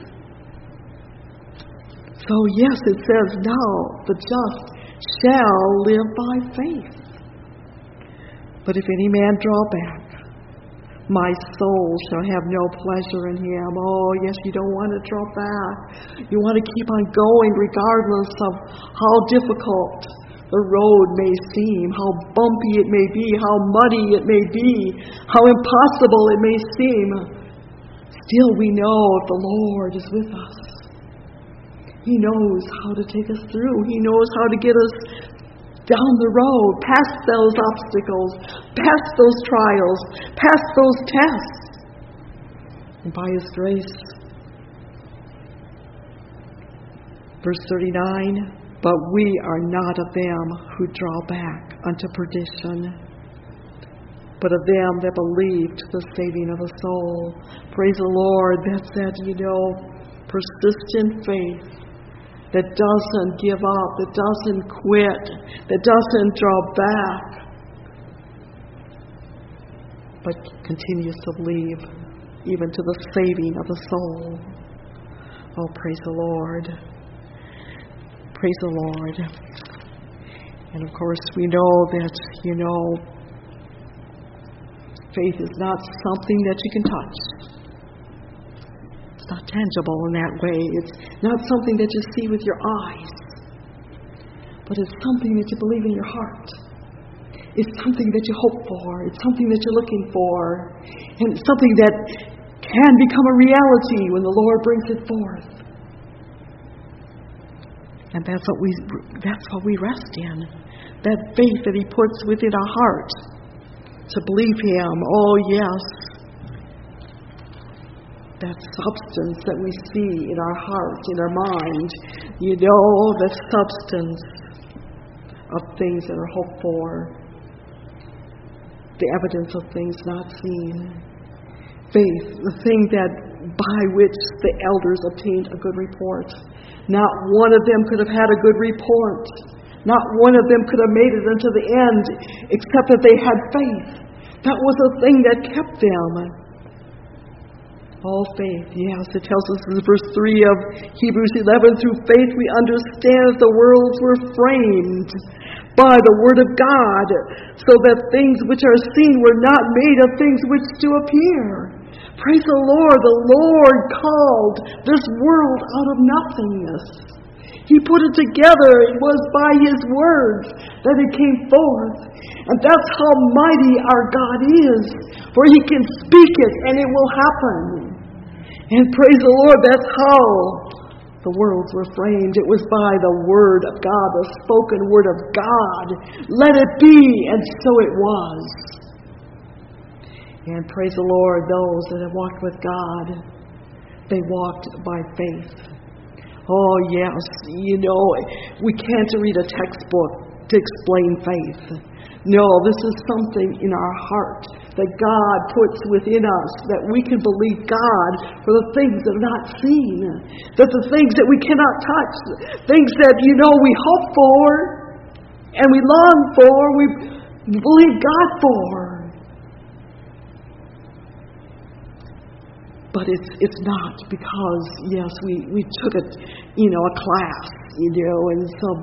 So yes, it says, "Now the just shall live by faith. But if any man draw back, my soul shall have no pleasure in him." Oh, yes, you don't want to draw back. You want to keep on going regardless of how difficult the road may seem, how bumpy it may be, how muddy it may be, how impossible it may seem. Still, we know the Lord is with us. He knows how to take us through. He knows how to get us down the road, past those obstacles, past those trials, past those tests. And by His grace, verse 39, But we are not of them who draw back unto perdition, but of them that believe to the saving of the soul. Praise the Lord. That's that, persistent faith that doesn't give up, that doesn't quit, that doesn't draw back, but continues to believe even to the saving of the soul. Oh, praise the Lord. Praise the Lord. And of course, we know that, faith is not something that you can touch. It's not tangible in that way. It's not something that you see with your eyes. But it's something that you believe in your heart. It's something that you hope for. It's something that you're looking for. And it's something that can become a reality when the Lord brings it forth. And that's what we rest in. That faith that He puts within our heart to believe Him. Oh, yes. That substance that we see in our heart, in our mind. The substance of things that are hoped for. The evidence of things not seen. Faith, the thing that by which the elders obtained a good report. Not one of them could have had a good report. Not one of them could have made it unto the end, except that they had faith. That was the thing that kept them. All faith, yes, it tells us in verse 3 of Hebrews 11, through faith we understand that the worlds were framed by the word of God, so that things which are seen were not made of things which do appear. Praise the Lord. The Lord called this world out of nothingness. He put it together. It was by His words that it came forth. And that's how mighty our God is. For He can speak it and it will happen. And praise the Lord, that's how the worlds were framed. It was by the word of God, the spoken word of God. Let it be, and so it was. And praise the Lord, those that have walked with God, they walked by faith. Oh, yes, we can't read a textbook to explain faith. No, this is something in our heart that God puts within us, that we can believe God for the things that are not seen, that the things that we cannot touch, things that, we hope for and we long for, we believe God for. But it's not because, yes, we took a class, and some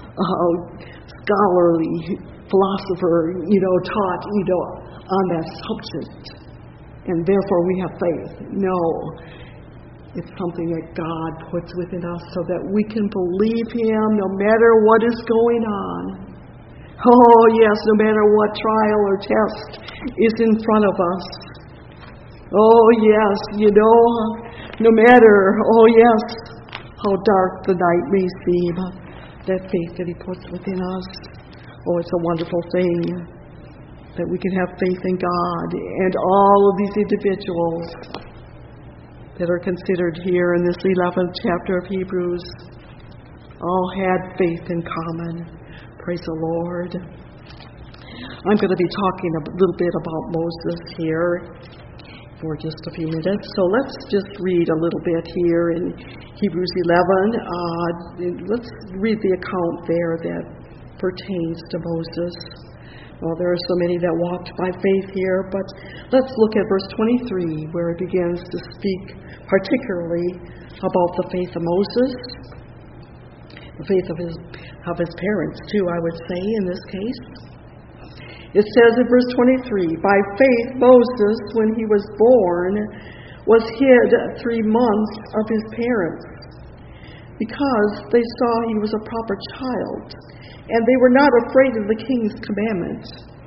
scholarly philosopher, taught, on that subject. And therefore we have faith. No. It's something that God puts within us so that we can believe Him no matter what is going on. Oh, yes, no matter what trial or test is in front of us. Oh, yes, no matter, how dark the night may seem, that faith that He puts within us. Oh, it's a wonderful thing that we can have faith in God. And all of these individuals that are considered here in this 11th chapter of Hebrews all had faith in common. Praise the Lord. I'm going to be talking a little bit about Moses here for just a few minutes. So let's just read a little bit here in Hebrews 11. Let's read the account there that pertains to Moses. Well, there are so many that walked by faith here, but let's look at verse 23, where it begins to speak particularly about the faith of Moses, the faith of his parents too, I would say, in this case. It says in verse 23, by faith Moses, when he was born, was hid 3 months of his parents, because they saw he was a proper child, and they were not afraid of the king's commandment.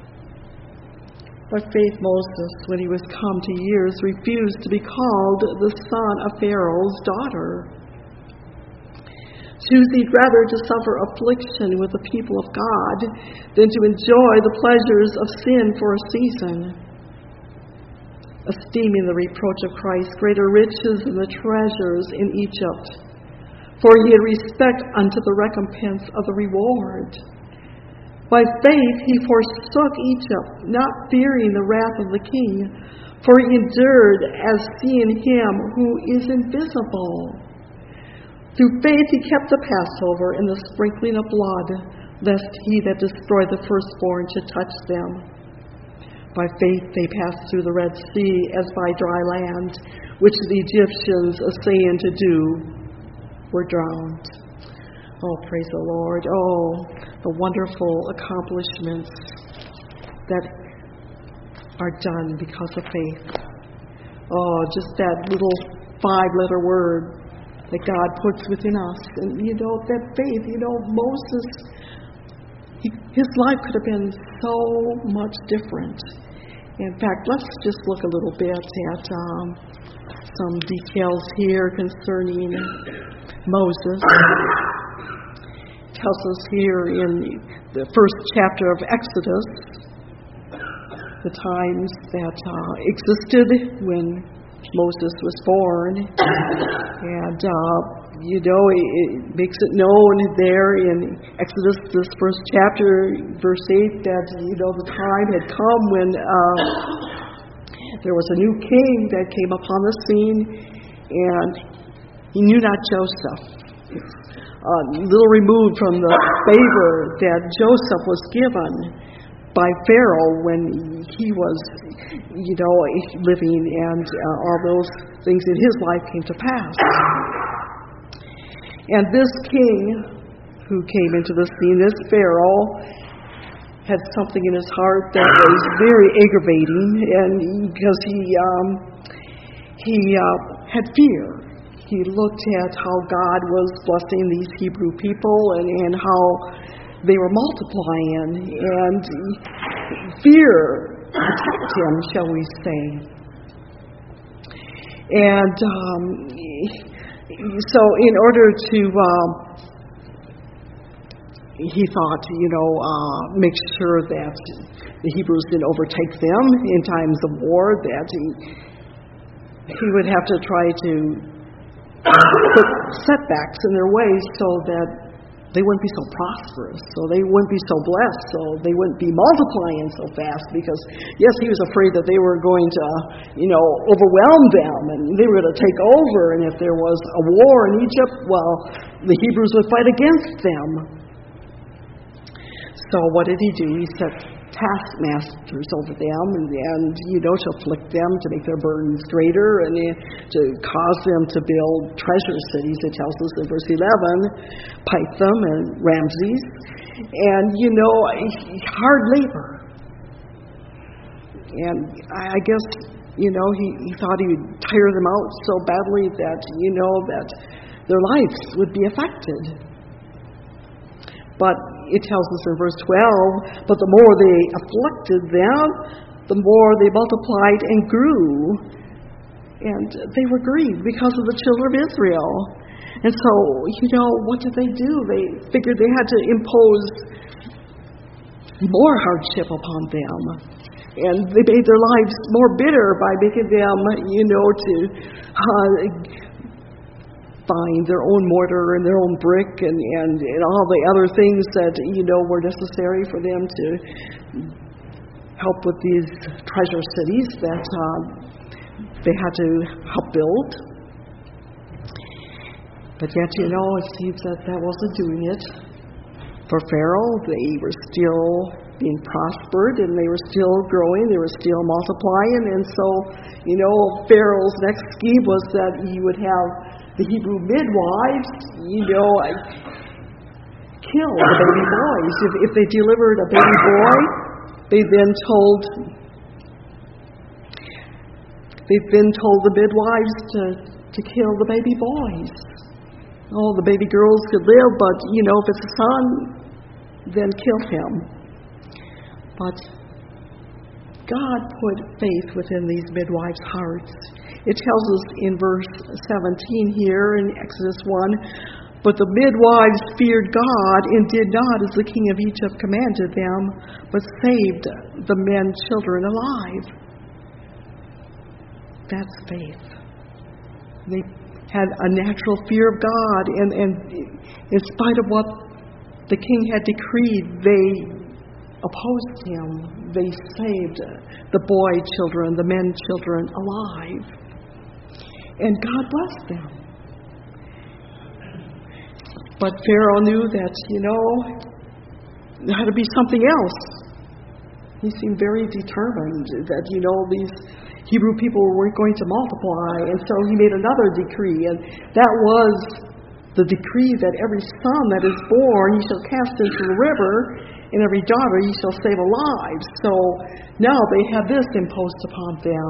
By faith Moses, when he was come to years, refused to be called the son of Pharaoh's daughter, choosing rather to suffer affliction with the people of God than to enjoy the pleasures of sin for a season, esteeming the reproach of Christ greater riches than the treasures in Egypt, for he had respect unto the recompense of the reward. By faith he forsook Egypt, not fearing the wrath of the king, for he endured as seeing him who is invisible. Through faith he kept the Passover and the sprinkling of blood, lest he that destroyed the firstborn should touch them. By faith they passed through the Red Sea as by dry land, which the Egyptians, essaying to do, were drowned. Oh, praise the Lord. Oh, the wonderful accomplishments that are done because of faith. Oh, just that little 5-letter word that God puts within us. And that faith, Moses, his life could have been so much different. In fact, let's just look a little bit at some details here concerning Moses. It tells us here in the first chapter of Exodus the times that existed when Moses was born. And, it makes it known there in Exodus, this first chapter, verse 8, that, the time had come when there was a new king that came upon the scene, and he knew not Joseph. A little removed from the favor that Joseph was given by Pharaoh when he was, living, and all those things in his life came to pass. And this king who came into the scene, this Pharaoh, had something in his heart that was very aggravating, and because he had fear. He looked at how God was blessing these Hebrew people and how they were multiplying, and fear attacked him, shall we say. And so in order to, he thought, make sure that the Hebrews didn't overtake them in times of war, that he would have to try to put setbacks in their way so that they wouldn't be so prosperous, so they wouldn't be so blessed, so they wouldn't be multiplying so fast, because, yes, he was afraid that they were going to, overwhelm them, and they were going to take over, and if there was a war in Egypt, well, the Hebrews would fight against them. So what did he do? He set taskmasters over them, and to afflict them, to make their burdens greater, and to cause them to build treasure cities. It tells us in verse 11, Pithom and Ramses, and hard labor. And I guess he thought he would tire them out so badly that that their lives would be affected. But it tells us in verse 12, but the more they afflicted them, the more they multiplied and grew. And they were grieved because of the children of Israel. And so, what did they do? They figured they had to impose more hardship upon them. And they made their lives more bitter by making them, to find their own mortar and their own brick and all the other things that, were necessary for them to help with these treasure cities that they had to help build. But yet, it seems that wasn't doing it for Pharaoh. They were still being prospered, and they were still growing, they were still multiplying, and so, Pharaoh's next scheme was that he would have the Hebrew midwives, kill the baby boys. If they delivered a baby boy, they then told the midwives to kill the baby boys. Oh, the baby girls could live, but if it's a son, then kill him. But God put faith within these midwives' hearts. It tells us in verse 17 here in Exodus 1, but the midwives feared God and did not as the king of Egypt commanded them, but saved the men children alive. That's faith. They had a natural fear of God, and in spite of what the king had decreed, they opposed him. They saved the boy children, the men children alive. And God blessed them. But Pharaoh knew that, there had to be something else. He seemed very determined that, these Hebrew people weren't going to multiply. And so he made another decree. And that was the decree that every son that is born he shall cast into the river, and every daughter he shall save alive. So now they have this imposed upon them.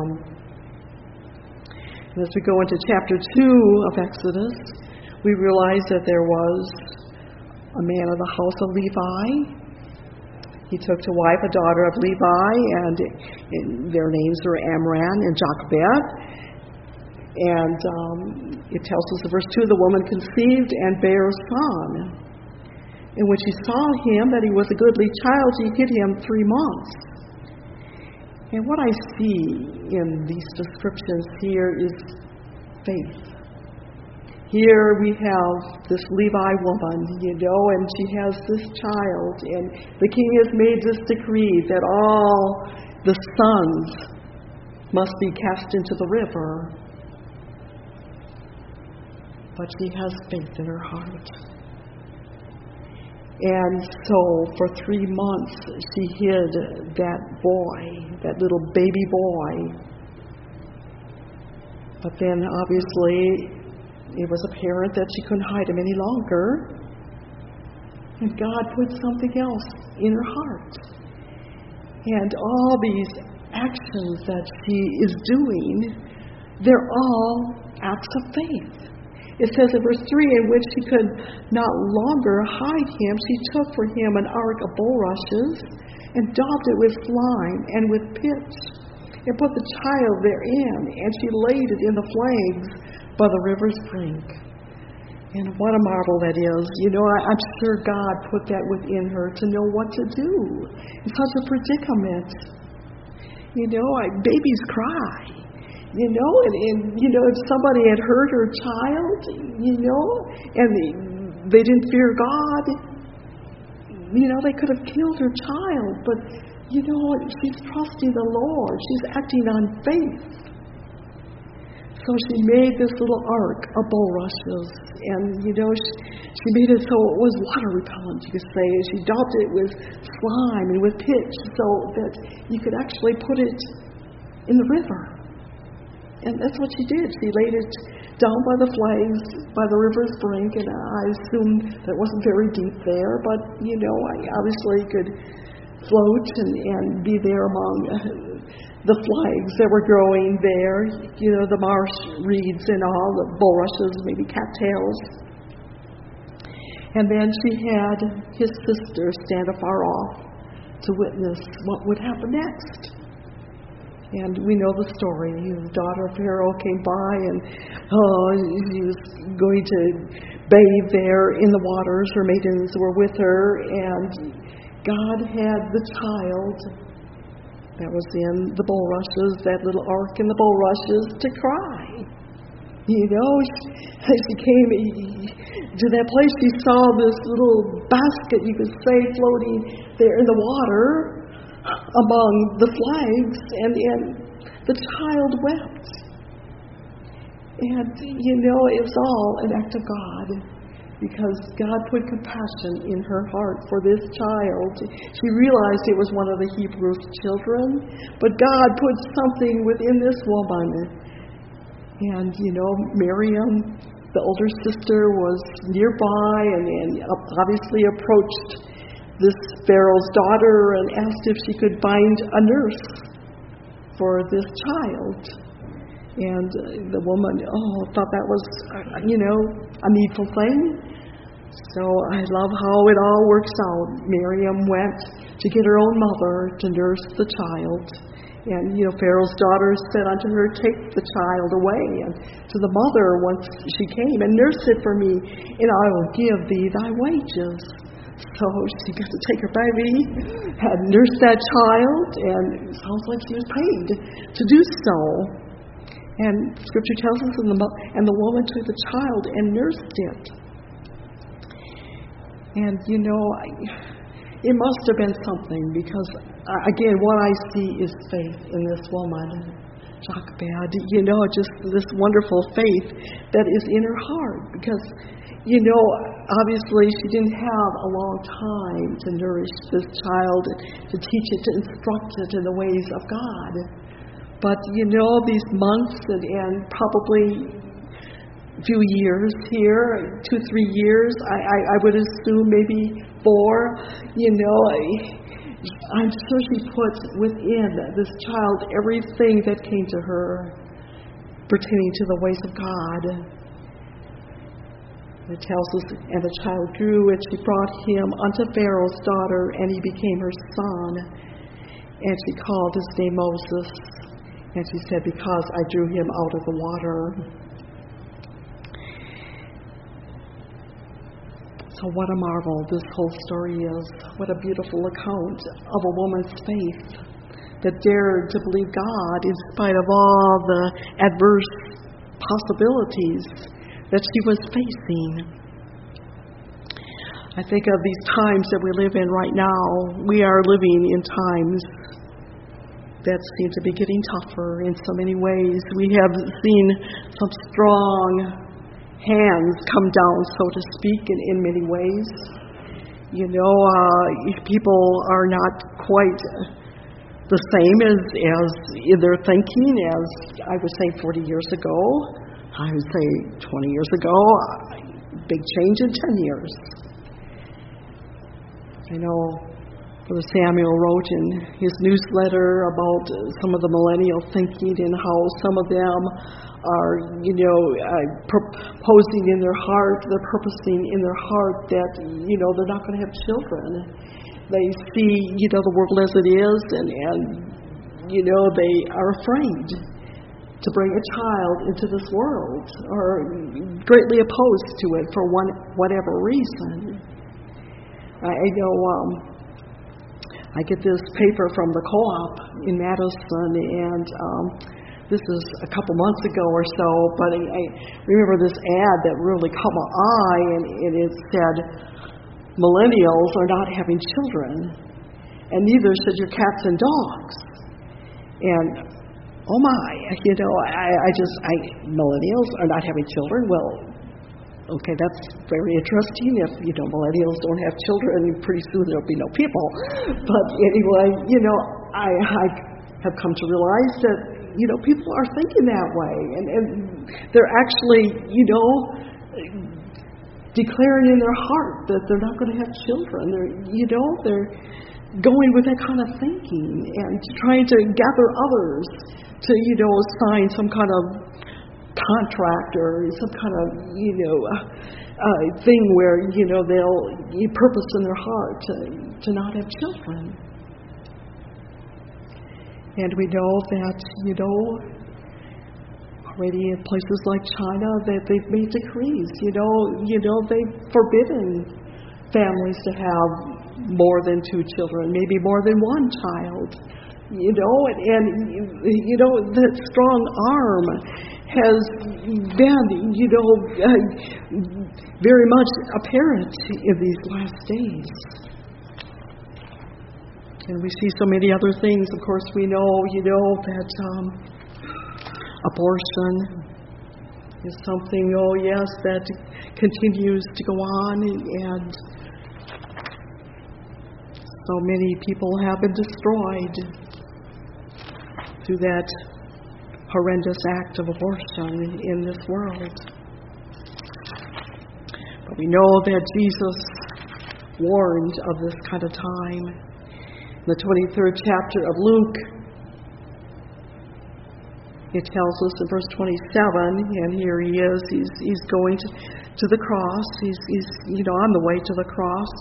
And as we go into chapter 2 of Exodus, we realize that there was a man of the house of Levi. He took to wife a daughter of Levi, and their names were Amram and Jochebed. And it tells us in verse 2, the woman conceived and bare a son. And when she saw him, that he was a goodly child, she hid him 3 months. And what I see in these descriptions here is faith. Here we have this Levi woman, and she has this child, and the king has made this decree that all the sons must be cast into the river. But she has faith in her heart. And so for 3 months she hid that boy, that little baby boy. But then obviously it was apparent that she couldn't hide him any longer. And God put something else in her heart. And all these actions that she is doing, they're all acts of faith. It says in verse 3, in which she could not longer hide him, she took for him an ark of bulrushes and daubed it with slime and with pitch, and put the child therein, and she laid it in the flames by the river's brink. And what a marvel that is. I'm sure God put that within her to know what to do in such a predicament. Babies cry. And if somebody had hurt her child, and they didn't fear God, they could have killed her child. But, she's trusting the Lord. She's acting on faith. So she made this little ark of bulrushes, and, she made it so it was water repellent, you could say. She daubed it with slime and with pitch so that you could actually put it in the river. And that's what she did. She laid it down by the flags, by the river's brink, and I assumed that it wasn't very deep there, but, I obviously could float and be there among the flags that were growing there, the marsh reeds and all, the bulrushes, maybe cattails. And then she had his sister stand afar off to witness what would happen next. And we know the story. The daughter of Pharaoh came by, and she was going to bathe there in the waters. Her maidens were with her, and God had the child that was in the bulrushes, that little ark in the bulrushes, to cry. As she came to that place, she saw this little basket, you could say, floating there in the water among the flags, and the child wept. And, it was all an act of God, because God put compassion in her heart for this child. She realized it was one of the Hebrew children, but God put something within this woman. And, Miriam, the older sister, was nearby and obviously approached this Pharaoh's daughter and asked if she could find a nurse for this child. And the woman, thought that was, a needful thing. So I love how it all works out. Miriam went to get her own mother to nurse the child. And, Pharaoh's daughter said unto her, take the child away. And to the mother, once she came, and nurse it for me, and I will give thee thy wages. So she got to take her baby, had nursed that child, and it sounds like she was paid to do so. And Scripture tells us, and the woman took the child and nursed it. And, it must have been something, because, again, what I see is faith in this woman, Jochebed. Just this wonderful faith that is in her heart. Because, obviously she didn't have a long time to nourish this child, to teach it, to instruct it in the ways of God. But, these months and probably a few years here, 2-3 years, I would assume maybe 4, I'm sure she put within this child everything that came to her pertaining to the ways of God. It tells us, and the child grew, and she brought him unto Pharaoh's daughter, and he became her son. And she called his name Moses. And she said, because I drew him out of the water. So what a marvel this whole story is. What a beautiful account of a woman's faith that dared to believe God in spite of all the adverse possibilities that she was facing. I think of these times that we live in right now. We are living in times that seem to be getting tougher in so many ways. We have seen some strong hands come down, so to speak, in many ways. People are not quite the same as in their thinking as I would say 40 years ago. I would say 20 years ago. Big change in 10 years. I know Brother Samuel wrote in his newsletter about some of the millennial thinking and how some of them are, proposing in their heart, they're purposing in their heart that, they're not going to have children. They see, the world as it is, and they are afraid to bring a child into this world, or greatly opposed to it for whatever reason. I know I get this paper from the co-op in Madison, and this is a couple months ago or so, but I remember this ad that really caught my eye, and it said, millennials are not having children, and neither should your cats and dogs. And oh my, millennials are not having children. Well, okay, that's very interesting. If, millennials don't have children, pretty soon there'll be no people. But anyway, I have come to realize that, people are thinking that way. And they're actually, declaring in their heart that they're not going to have children. They're going with that kind of thinking and trying to gather others to, sign some kind of contract or some kind of, thing where, they'll purpose in their heart to not have children. And we know that, already in places like China, that they've made decrees, they've forbidden families to have more than 2 children, maybe more than 1 child, and that strong arm has been, very much apparent in these last days. And we see so many other things. Of course, we know, that abortion is something, that continues to go on, and so many people have been destroyed through that horrendous act of abortion in this world. But we know that Jesus warned of this kind of time. In the 23rd chapter of Luke, it tells us in verse 27, and here he is, he's going to the cross, he's on the way to the cross.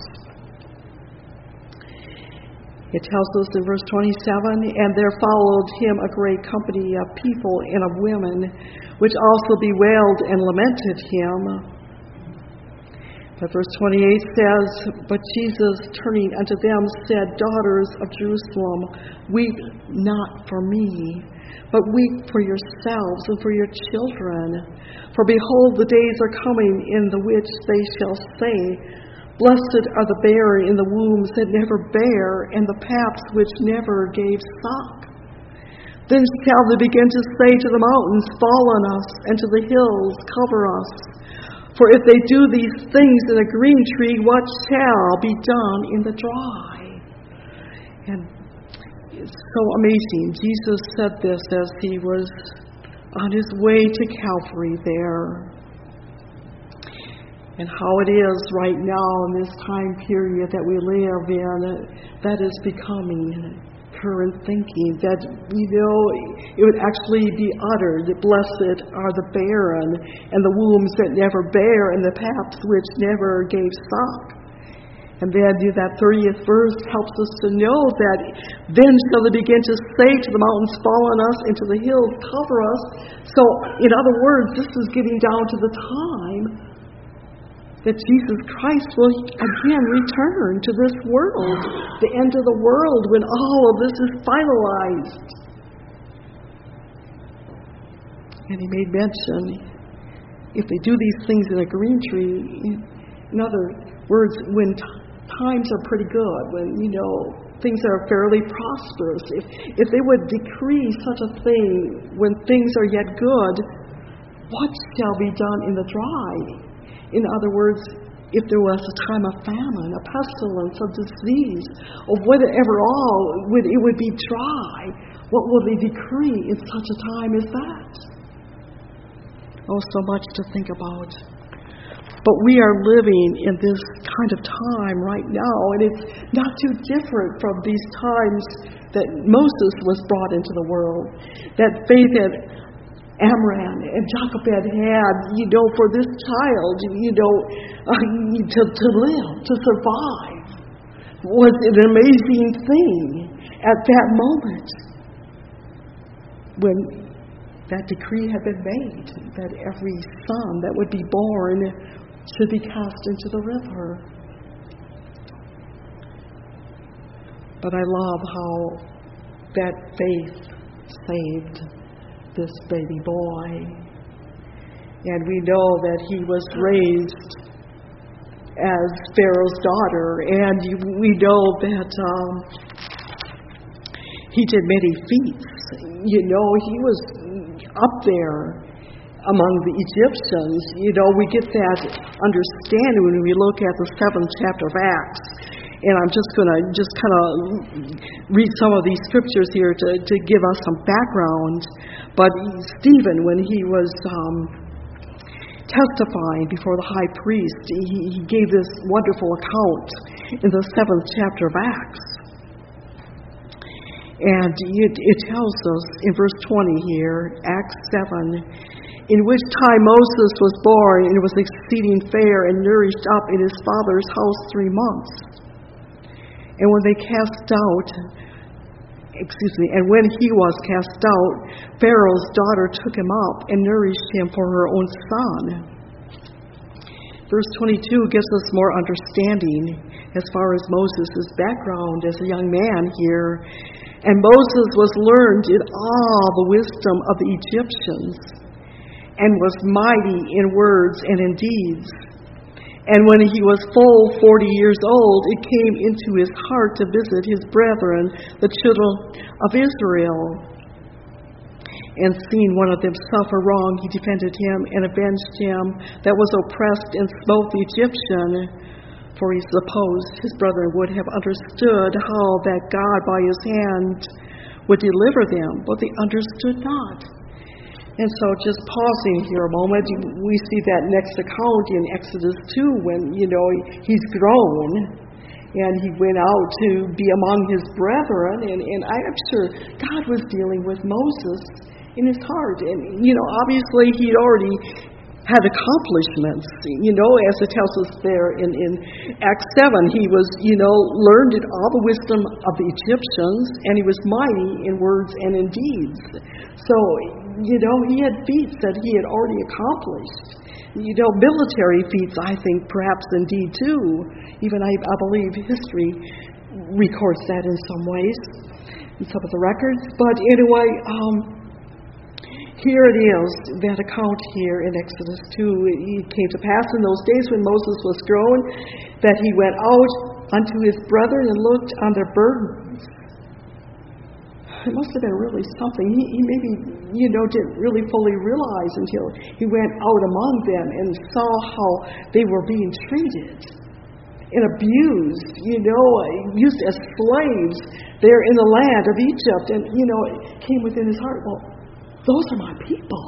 It tells us in verse 27, and there followed him a great company of people and of women, which also bewailed and lamented him. But verse 28 says, "But Jesus, turning unto them, said, Daughters of Jerusalem, weep not for me, but weep for yourselves and for your children. For behold, the days are coming in the which they shall say, Blessed are the barren in the wombs that never bare, and the paps which never gave suck. Then shall they begin to say to the mountains, Fall on us, and to the hills, cover us. For if they do these things in a green tree, what shall be done in the dry?" And it's so amazing. Jesus said this as he was on his way to Calvary there. And how it is right now in this time period that we live in, that is becoming current thinking, that, it would actually be uttered, "Blessed are the barren, and the wombs that never bare, and the paps which never gave suck." And then that 30th verse helps us to know that then shall they begin to say to the mountains, Fall on us, and to the hills, cover us. So, in other words, this is getting down to the time that Jesus Christ will again return to this world, the end of the world, when all of this is finalized. And he made mention, if they do these things in a green tree, in other words, when times are pretty good, when, things are fairly prosperous, if they would decree such a thing when things are yet good, what shall be done in the dry? In other words, if there was a time of famine, a pestilence, a disease, or whatever it would be dry, what will they decree in such a time as that? Oh, so much to think about. But we are living in this kind of time right now, and it's not too different from these times that Moses was brought into the world, that faith that Amram and Jochebed had, for this child, to live, to survive, was an amazing thing at that moment when that decree had been made that every son that would be born should be cast into the river. But I love how that faith saved this baby boy. And we know that he was raised as Pharaoh's daughter, and we know that he did many feats. He was up there among the Egyptians. We get that understanding when we look at the 7th chapter of Acts. And I'm just going to kind of read some of these scriptures here to give us some background. But Stephen, when he was testifying before the high priest, he gave this wonderful account in the 7th chapter of Acts. And it tells us in verse 20 here, Acts 7, in which time Moses was born and was exceeding fair and nourished up in his father's house 3 months. And when he was cast out, Pharaoh's daughter took him up and nourished him for her own son. Verse 22 gives us more understanding as far as Moses' background as a young man here. And Moses was learned in all the wisdom of the Egyptians, and was mighty in words and in deeds. And when he was full 40 years old, it came into his heart to visit his brethren, the children of Israel. And seeing one of them suffer wrong, he defended him and avenged him that was oppressed, and smote the Egyptian. For he supposed his brethren would have understood how that God by his hand would deliver them, but they understood not. And so just pausing here a moment, we see that next account in Exodus 2 when, he's grown and he went out to be among his brethren. And I'm sure God was dealing with Moses in his heart. And, obviously he'd already had accomplishments, as it tells us there in Acts 7. He was, learned in all the wisdom of the Egyptians, and he was mighty in words and in deeds. So, he had feats that he had already accomplished. military feats, I think, perhaps indeed too. Even I believe history records that in some ways, in some of the records. But anyway, here it is, that account here in Exodus 2. It came to pass in those days when Moses was grown that he went out unto his brethren and looked on their burdens. It must have been really something. He maybe, didn't really fully realize until he went out among them and saw how they were being treated and abused, used as slaves there in the land of Egypt. And, it came within his heart, well, those are my people.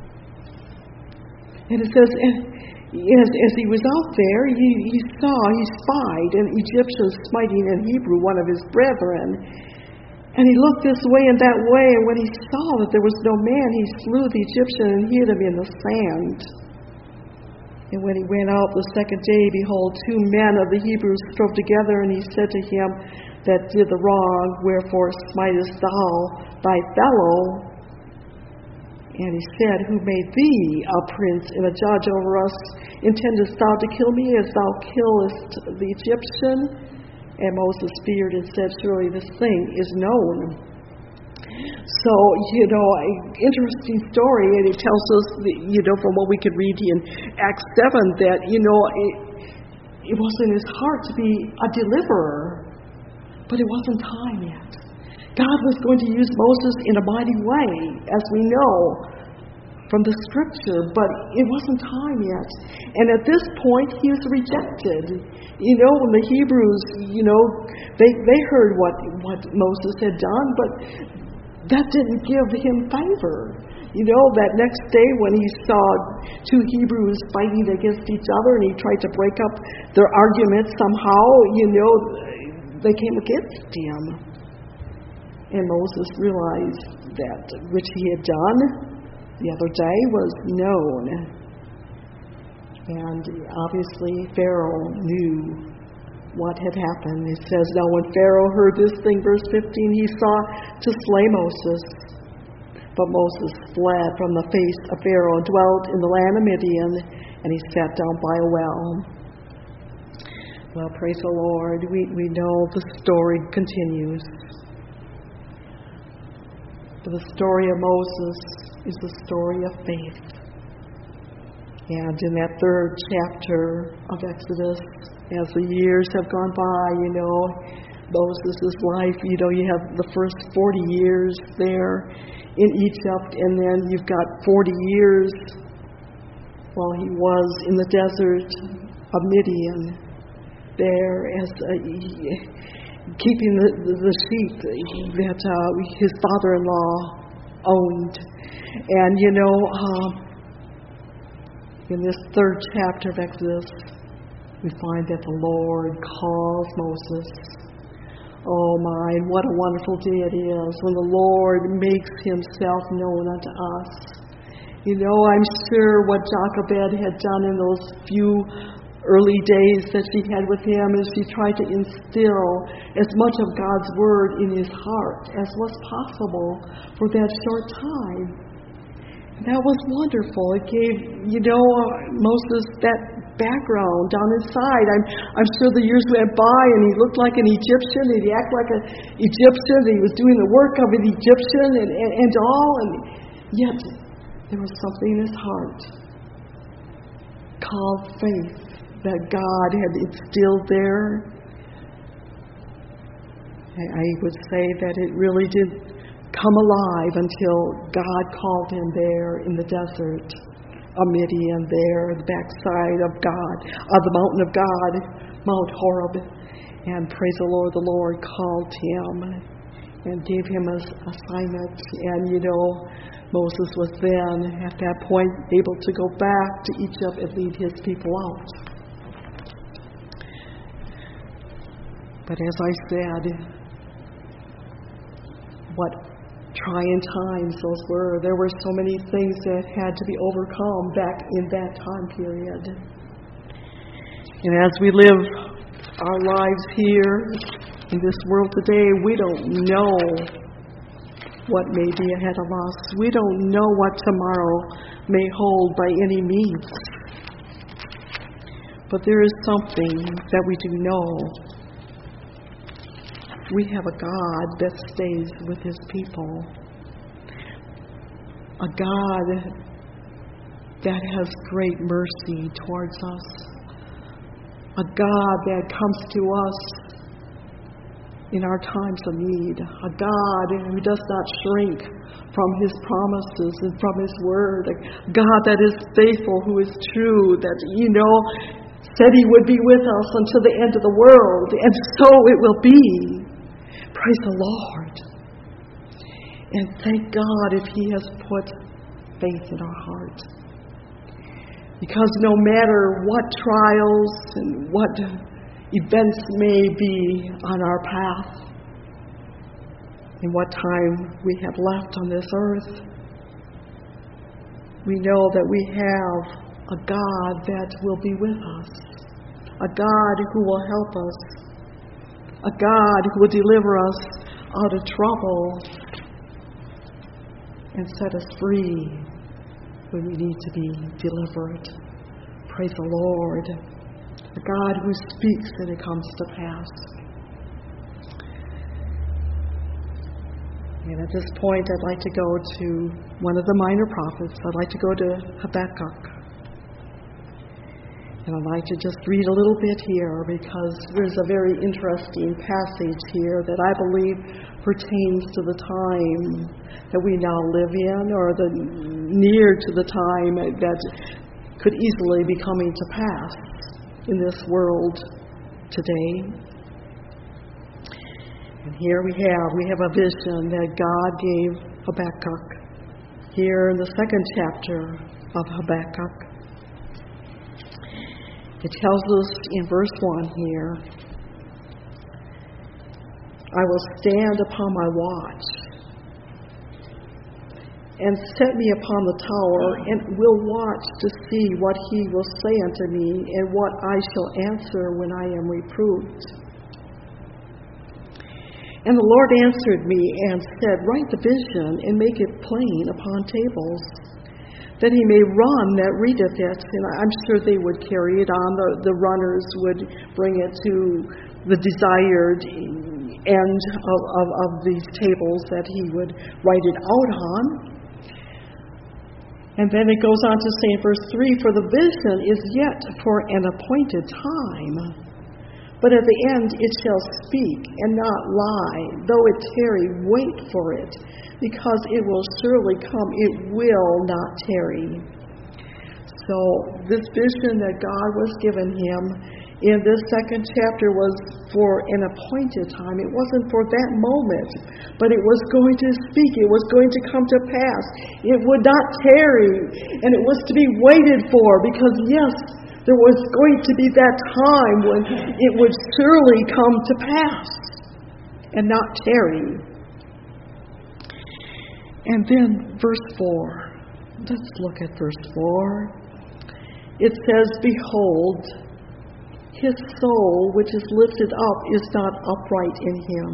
And it says, as he was out there, he spied an Egyptian smiting an Hebrew, one of his brethren. And he looked this way and that way, and when he saw that there was no man, he slew the Egyptian and hid him in the sand. And when he went out the second day, behold, 2 men of the Hebrews strove together, and he said to him that did the wrong, wherefore smitest thou thy fellow? And he said, who made thee a prince and a judge over us? Intendest thou to kill me as thou killest the Egyptian? And Moses feared and said, surely this thing is known. So, interesting story, and it tells us, from what we could read in Acts 7, that, it was in his heart to be a deliverer, but it wasn't time yet. God was going to use Moses in a mighty way, as we know from the scripture, but it wasn't time yet. And at this point, he was rejected. When the Hebrews, they heard what Moses had done, but that didn't give him favor. That next day when he saw 2 Hebrews fighting against each other and he tried to break up their argument somehow, they came against him. And Moses realized that which he had done the other day was known. And obviously Pharaoh knew what had happened. It says, now when Pharaoh heard this thing, verse 15, he sought to slay Moses. But Moses fled from the face of Pharaoh and dwelt in the land of Midian, and he sat down by a well. Well, praise the Lord. We know the story continues. But the story of Moses is the story of faith. And in that 3rd chapter of Exodus, as the years have gone by, Moses' life, you have the first 40 years there in Egypt, and then you've got 40 years while he was in the desert of Midian, there as keeping the sheep that his father-in-law owned. And, in this 3rd chapter of Exodus, we find that the Lord calls Moses. Oh my, what a wonderful day it is when the Lord makes himself known unto us. I'm sure what Jochebed had done in those few early days that she had with him is she tried to instill as much of God's word in his heart as was possible for that short time. That was wonderful. It gave, Moses that background down inside. I'm sure the years went by and he looked like an Egyptian, and he acted like an Egyptian, and he was doing the work of an Egyptian and all, and yet there was something in his heart called faith that God had instilled there. I would say that it really did come alive until God called him there in the desert of Midian, there, the backside of God, of the mountain of God, Mount Horeb. And praise the Lord called him and gave him an assignment. And Moses was then, at that point, able to go back to Egypt and lead his people out. But as I said, what trying times those were. There were so many things that had to be overcome back in that time period. And as we live our lives here in this world today, we don't know what may be ahead of us. We don't know what tomorrow may hold by any means. But there is something that we do know. We have a God that stays with his people. A God that has great mercy towards us. A God that comes to us in our times of need. A God who does not shrink from his promises and from his word. A God that is faithful, who is true, that, said he would be with us until the end of the world. And so it will be. Praise the Lord. And thank God if he has put faith in our heart. Because no matter what trials and what events may be on our path, and what time we have left on this earth, we know that we have a God that will be with us, a God who will help us, a God who will deliver us out of trouble and set us free when we need to be delivered. Praise the Lord. A God who speaks and it comes to pass. And at this point, I'd like to go to one of the minor prophets. I'd like to go to Habakkuk. And I'd like to just read a little bit here because there's a very interesting passage here that I believe pertains to the time that we now live in, or near to the time that could easily be coming to pass in this world today. And here we have a vision that God gave Habakkuk here in the 2nd chapter of Habakkuk. It tells us in verse 1 here, I will stand upon my watch and set me upon the tower, and will watch to see what he will say unto me, and what I shall answer when I am reproved. And the Lord answered me and said, write the vision and make it plain upon tables, that he may run that readeth it. And I'm sure they would carry it on. The runners would bring it to the desired end of these tables that he would write it out on. And then it goes on to say in verse 3, for the vision is yet for an appointed time, but at the end it shall speak and not lie. Though it tarry, wait for it, because it will surely come. It will not tarry. So this vision that God was given him in this 2nd chapter was for an appointed time. It wasn't for that moment, but it was going to speak. It was going to come to pass. It would not tarry, and it was to be waited for, because yes, there was going to be that time when it would surely come to pass and not tarry. And then verse 4. Let's look at verse 4. It says, behold, his soul which is lifted up is not upright in him,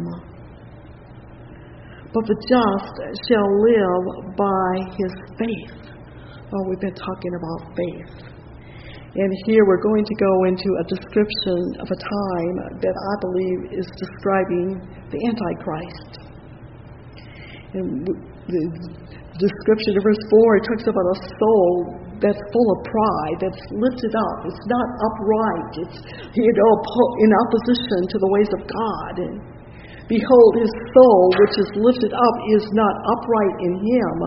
but the just shall live by his faith. Oh, we've been talking about faith. And here we're going to go into a description of a time that I believe is describing the Antichrist. And the description of verse 4, it talks about a soul that's full of pride, that's lifted up. It's not upright. It's, in opposition to the ways of God. And behold, his soul, which is lifted up, is not upright in him.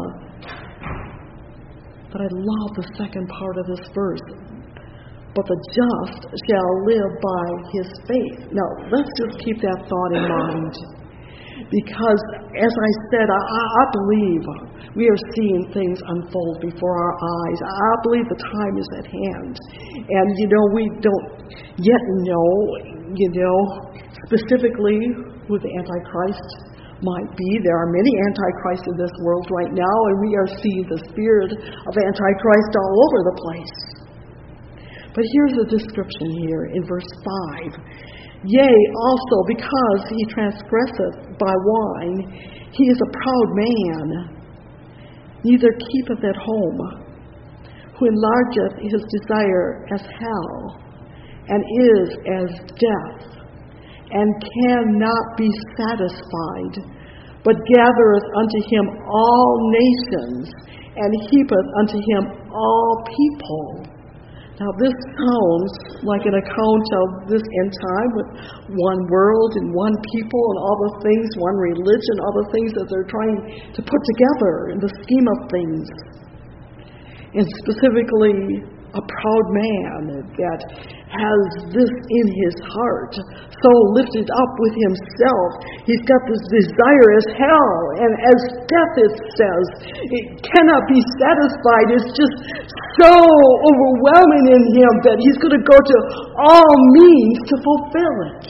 But I love the second part of this verse. But the just shall live by his faith. Now, let's just keep that thought in mind. Because, as I said, I believe we are seeing things unfold before our eyes. I believe the time is at hand. And, we don't yet know, specifically who the Antichrist might be. There are many Antichrists in this world right now, and we are seeing the spirit of Antichrist all over the place. But here's a description here in verse 5. Yea, also because he transgresseth by wine, he is a proud man, neither keepeth at home, who enlargeth his desire as hell, and is as death, and cannot be satisfied, but gathereth unto him all nations, and heapeth unto him all people. Now this sounds like an account of this end time with one world and one people and all the things, one religion, all the things that they're trying to put together in the scheme of things. And specifically, a proud man that has this in his heart, so lifted up with himself. He's got this desire as hell, and as death, it says. It cannot be satisfied. It's just so overwhelming in him that he's going to go to all means to fulfill it.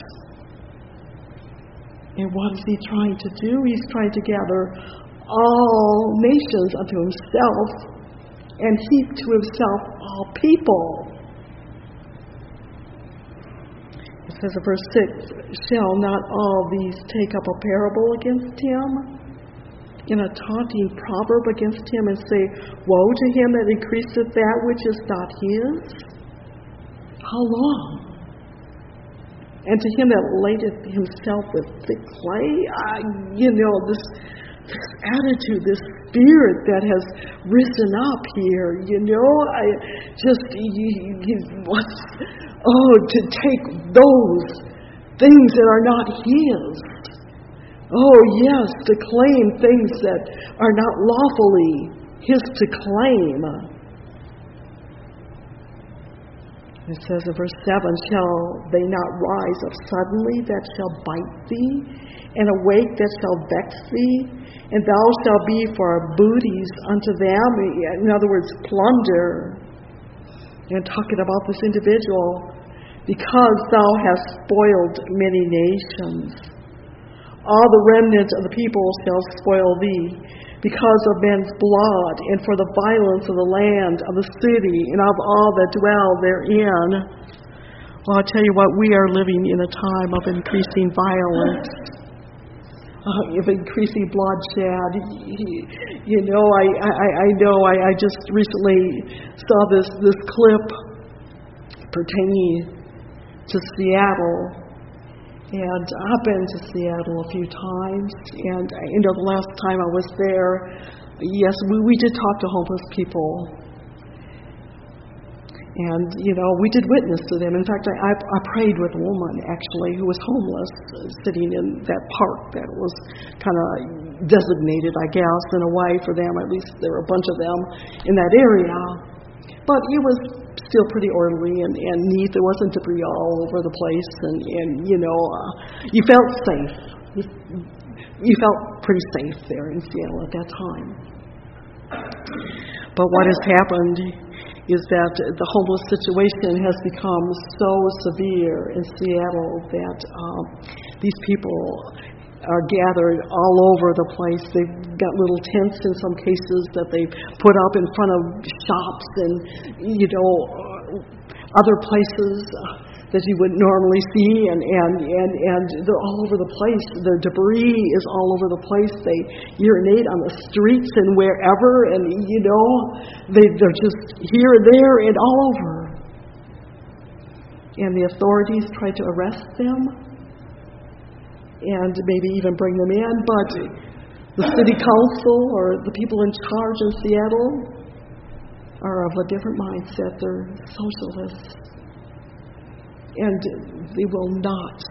And what is he trying to do? He's trying to gather all nations unto himself and heap to himself all people. It says in verse 6, shall not all these take up a parable against him, in a taunting proverb against him, and say, woe to him that increaseth that which is not his? How long? And to him that ladeth himself with thick clay? This attitude, this spirit that has risen up here, he wants, to take those things that are not his. Oh, yes, to claim things that are not lawfully his to claim. It says in verse 7, shall they not rise up suddenly that shall bite thee, and awake that shall vex thee, and thou shalt be for booties unto them? In other words, plunder. And talking about this individual, because thou hast spoiled many nations, all the remnant of the people shall spoil thee, because of men's blood, and for the violence of the land, of the city, and of all that dwell therein. Well, I'll tell you what, we are living in a time of increasing violence, of increasing bloodshed. I just recently saw this clip pertaining to Seattle. And I've been to Seattle a few times, and the last time I was there, yes, we did talk to homeless people. And, we did witness to them. In fact, I prayed with a woman, actually, who was homeless, sitting in that park that was kind of designated, I guess, in a way for them. At least there were a bunch of them in that area. But it was still pretty orderly and neat. There wasn't debris all over the place, and you felt safe. You felt pretty safe there in Seattle at that time. But what has happened is that the homeless situation has become so severe in Seattle that these people are gathered all over the place. They've got little tents in some cases that they put up in front of shops and, other places that you wouldn't normally see, and they're all over the place. The debris is all over the place. They urinate on the streets and wherever, and, they're just here and there and all over. And the authorities try to arrest them and maybe even bring them in, but the city council or the people in charge in Seattle are of a different mindset. They're socialists, and they will not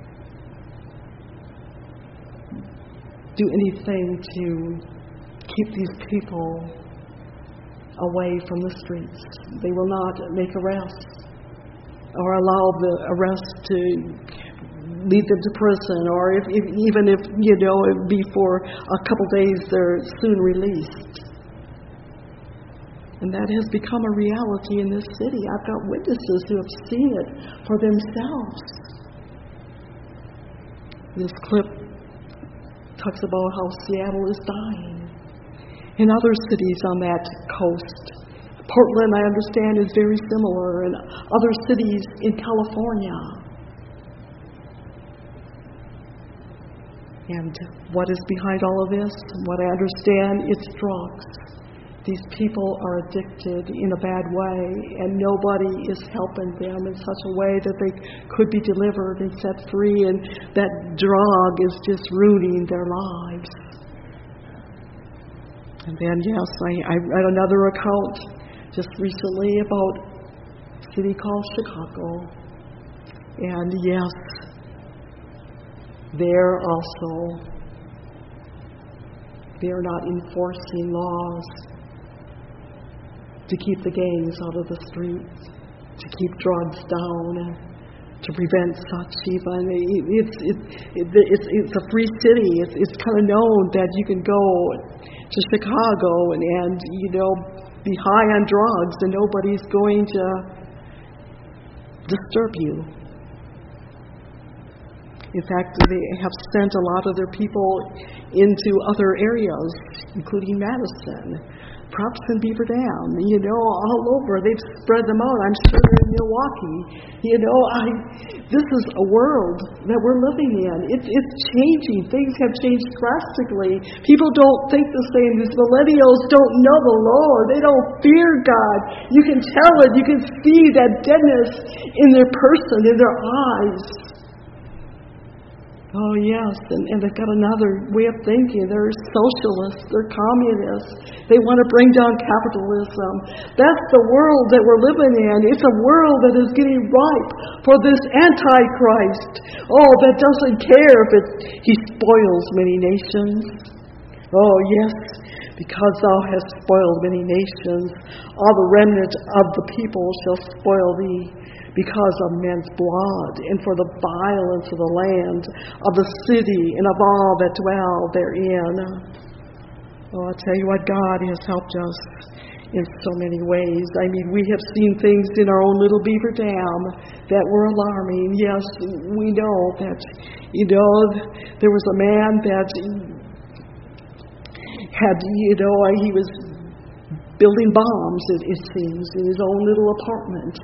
do anything to keep these people away from the streets. They will not make arrests or allow the arrest to lead them to prison, or even if it'd be for a couple days, they're soon released. And that has become a reality in this city. I've got witnesses who have seen it for themselves. This clip talks about how Seattle is dying. In other cities on that coast, Portland, I understand, is very similar, and other cities in California. And what is behind all of this? What I understand, it's drugs. these people are addicted in a bad way, and nobody is helping them in such a way that they could be delivered and set free, and that drug is just ruining their lives. And then, yes, I read another account just recently about a city called Chicago. And yes, there also, they're not enforcing laws to keep the gangs out of the streets, to keep drugs down, to prevent such even. It's a free city. It's kind of known that you can go to Chicago and be high on drugs and nobody's going to disturb you. In fact, they have sent a lot of their people into other areas, including Madison, perhaps in Beaver Dam, all over. They've spread them out. I'm sure they're in Milwaukee. This is a world that we're living in. It's changing. Things have changed drastically. People don't think the same. These millennials don't know the Lord. They don't fear God. You can tell it. You can see that deadness in their person, in their eyes. Oh, yes, and they've got another way of thinking. They're socialists. They're communists. They want to bring down capitalism. That's the world that we're living in. It's a world that is getting ripe for this Antichrist. Oh, that doesn't care if he spoils many nations. Oh, yes, because thou hast spoiled many nations, all the remnant of the people shall spoil thee. Because of men's blood, and for the violence of the land, of the city, and of all that dwell therein. Oh, I'll tell you what, God has helped us in so many ways. I mean, we have seen things in our own little Beaver Dam that were alarming. Yes, we know that, there was a man that had, he was building bombs, it seems, in his own little apartment.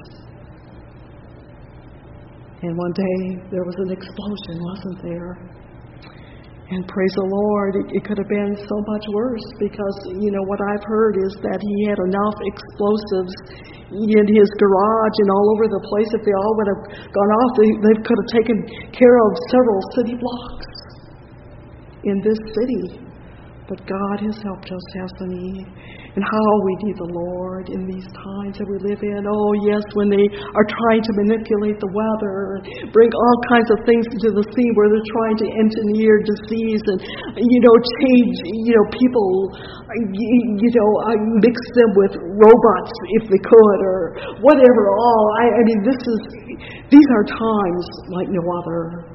And one day there was an explosion, wasn't there? And praise the Lord, it could have been so much worse because, what I've heard is that he had enough explosives in his garage and all over the place. If they all would have gone off, they could have taken care of several city blocks in this city. But God has helped us, hasn't He? And how we need the Lord in these times that we live in. Oh, yes, when they are trying to manipulate the weather, bring all kinds of things into the scene where they're trying to engineer disease and, change, people, mix them with robots if they could or whatever. These are times like no other.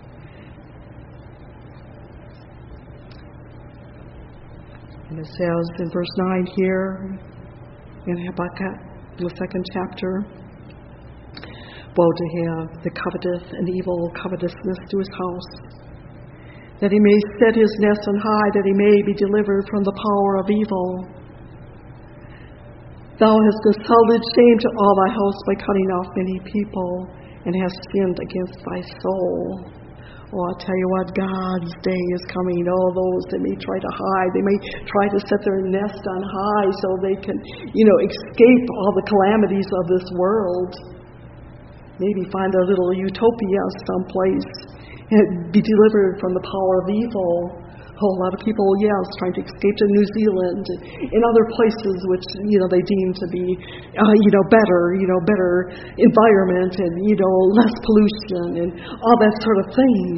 And it says in verse 9 here, in Habakkuk, the 2nd chapter, woe to him that coveteth an evil covetousness to his house, that he may set his nest on high, that he may be delivered from the power of evil. Thou hast consulted shame to all thy house by cutting off many people, and hast sinned against thy soul. Oh, I'll tell you what, God's day is coming. All those that may try to hide, they may try to set their nest on high so they can, escape all the calamities of this world. Maybe find a little utopia someplace and be delivered from the power of evil. Oh, a lot of people, yes, trying to escape to New Zealand and other places which, they deem to be, better environment and, less pollution and all that sort of thing.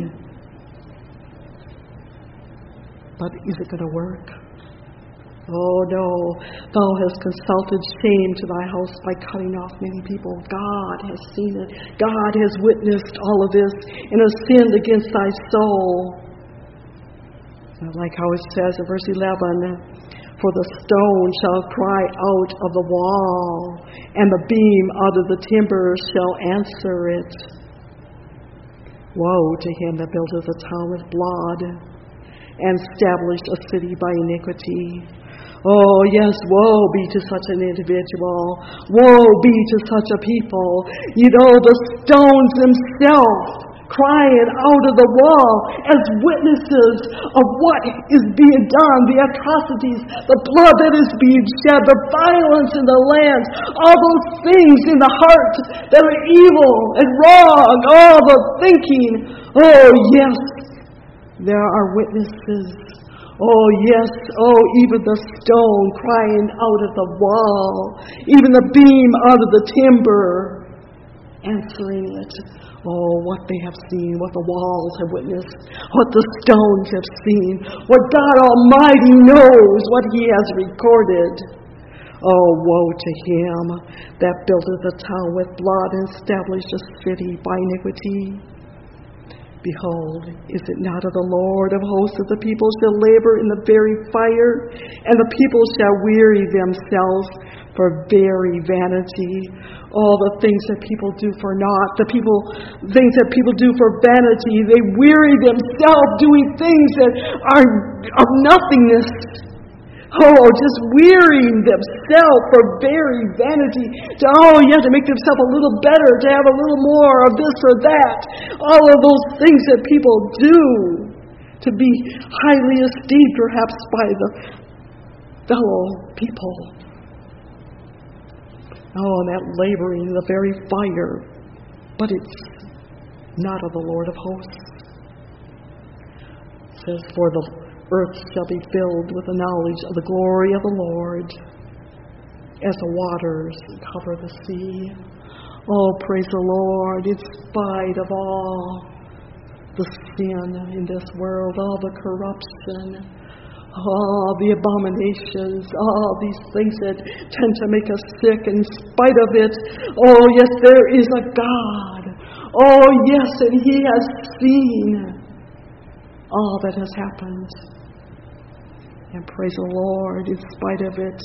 But is it going to work? Oh, no. Thou hast consulted shame to thy house by cutting off many people. God has seen it. God has witnessed all of this and has sinned against thy soul. I like how it says in verse 11, for the stone shall cry out of the wall, and the beam out of the timber shall answer it. Woe to him that buildeth a town with blood, and established a city by iniquity. Oh, yes, woe be to such an individual. Woe be to such a people. The stones themselves crying out of the wall as witnesses of what is being done, the atrocities, the blood that is being shed, the violence in the land, all those things in the heart that are evil and wrong, all the thinking. Oh, yes, there are witnesses. Oh, yes, oh, even the stone crying out of the wall, even the beam out of the timber, answering it. Oh, what they have seen, what the walls have witnessed, what the stones have seen, what God Almighty knows, what He has recorded. Oh, woe to him that buildeth a town with blood and established a city by iniquity. Behold, is it not of the Lord of hosts that the people shall labor in the very fire, and the people shall weary themselves for very vanity? All the things that people do for naught, things that people do for vanity, they weary themselves doing things that are of nothingness. Oh, just wearying themselves for very vanity. To make themselves a little better, to have a little more of this or that. All of those things that people do to be highly esteemed perhaps by the fellow people. Oh, and that laboring in the very fire. But it's not of the Lord of hosts. It says, for the earth shall be filled with the knowledge of the glory of the Lord, as the waters cover the sea. Oh, praise the Lord, in spite of all the sin in this world, all the corruption, all the abominations, all these things that tend to make us sick, in spite of it, oh yes, there is a God. Oh yes, and He has seen all that has happened. And praise the Lord, in spite of it,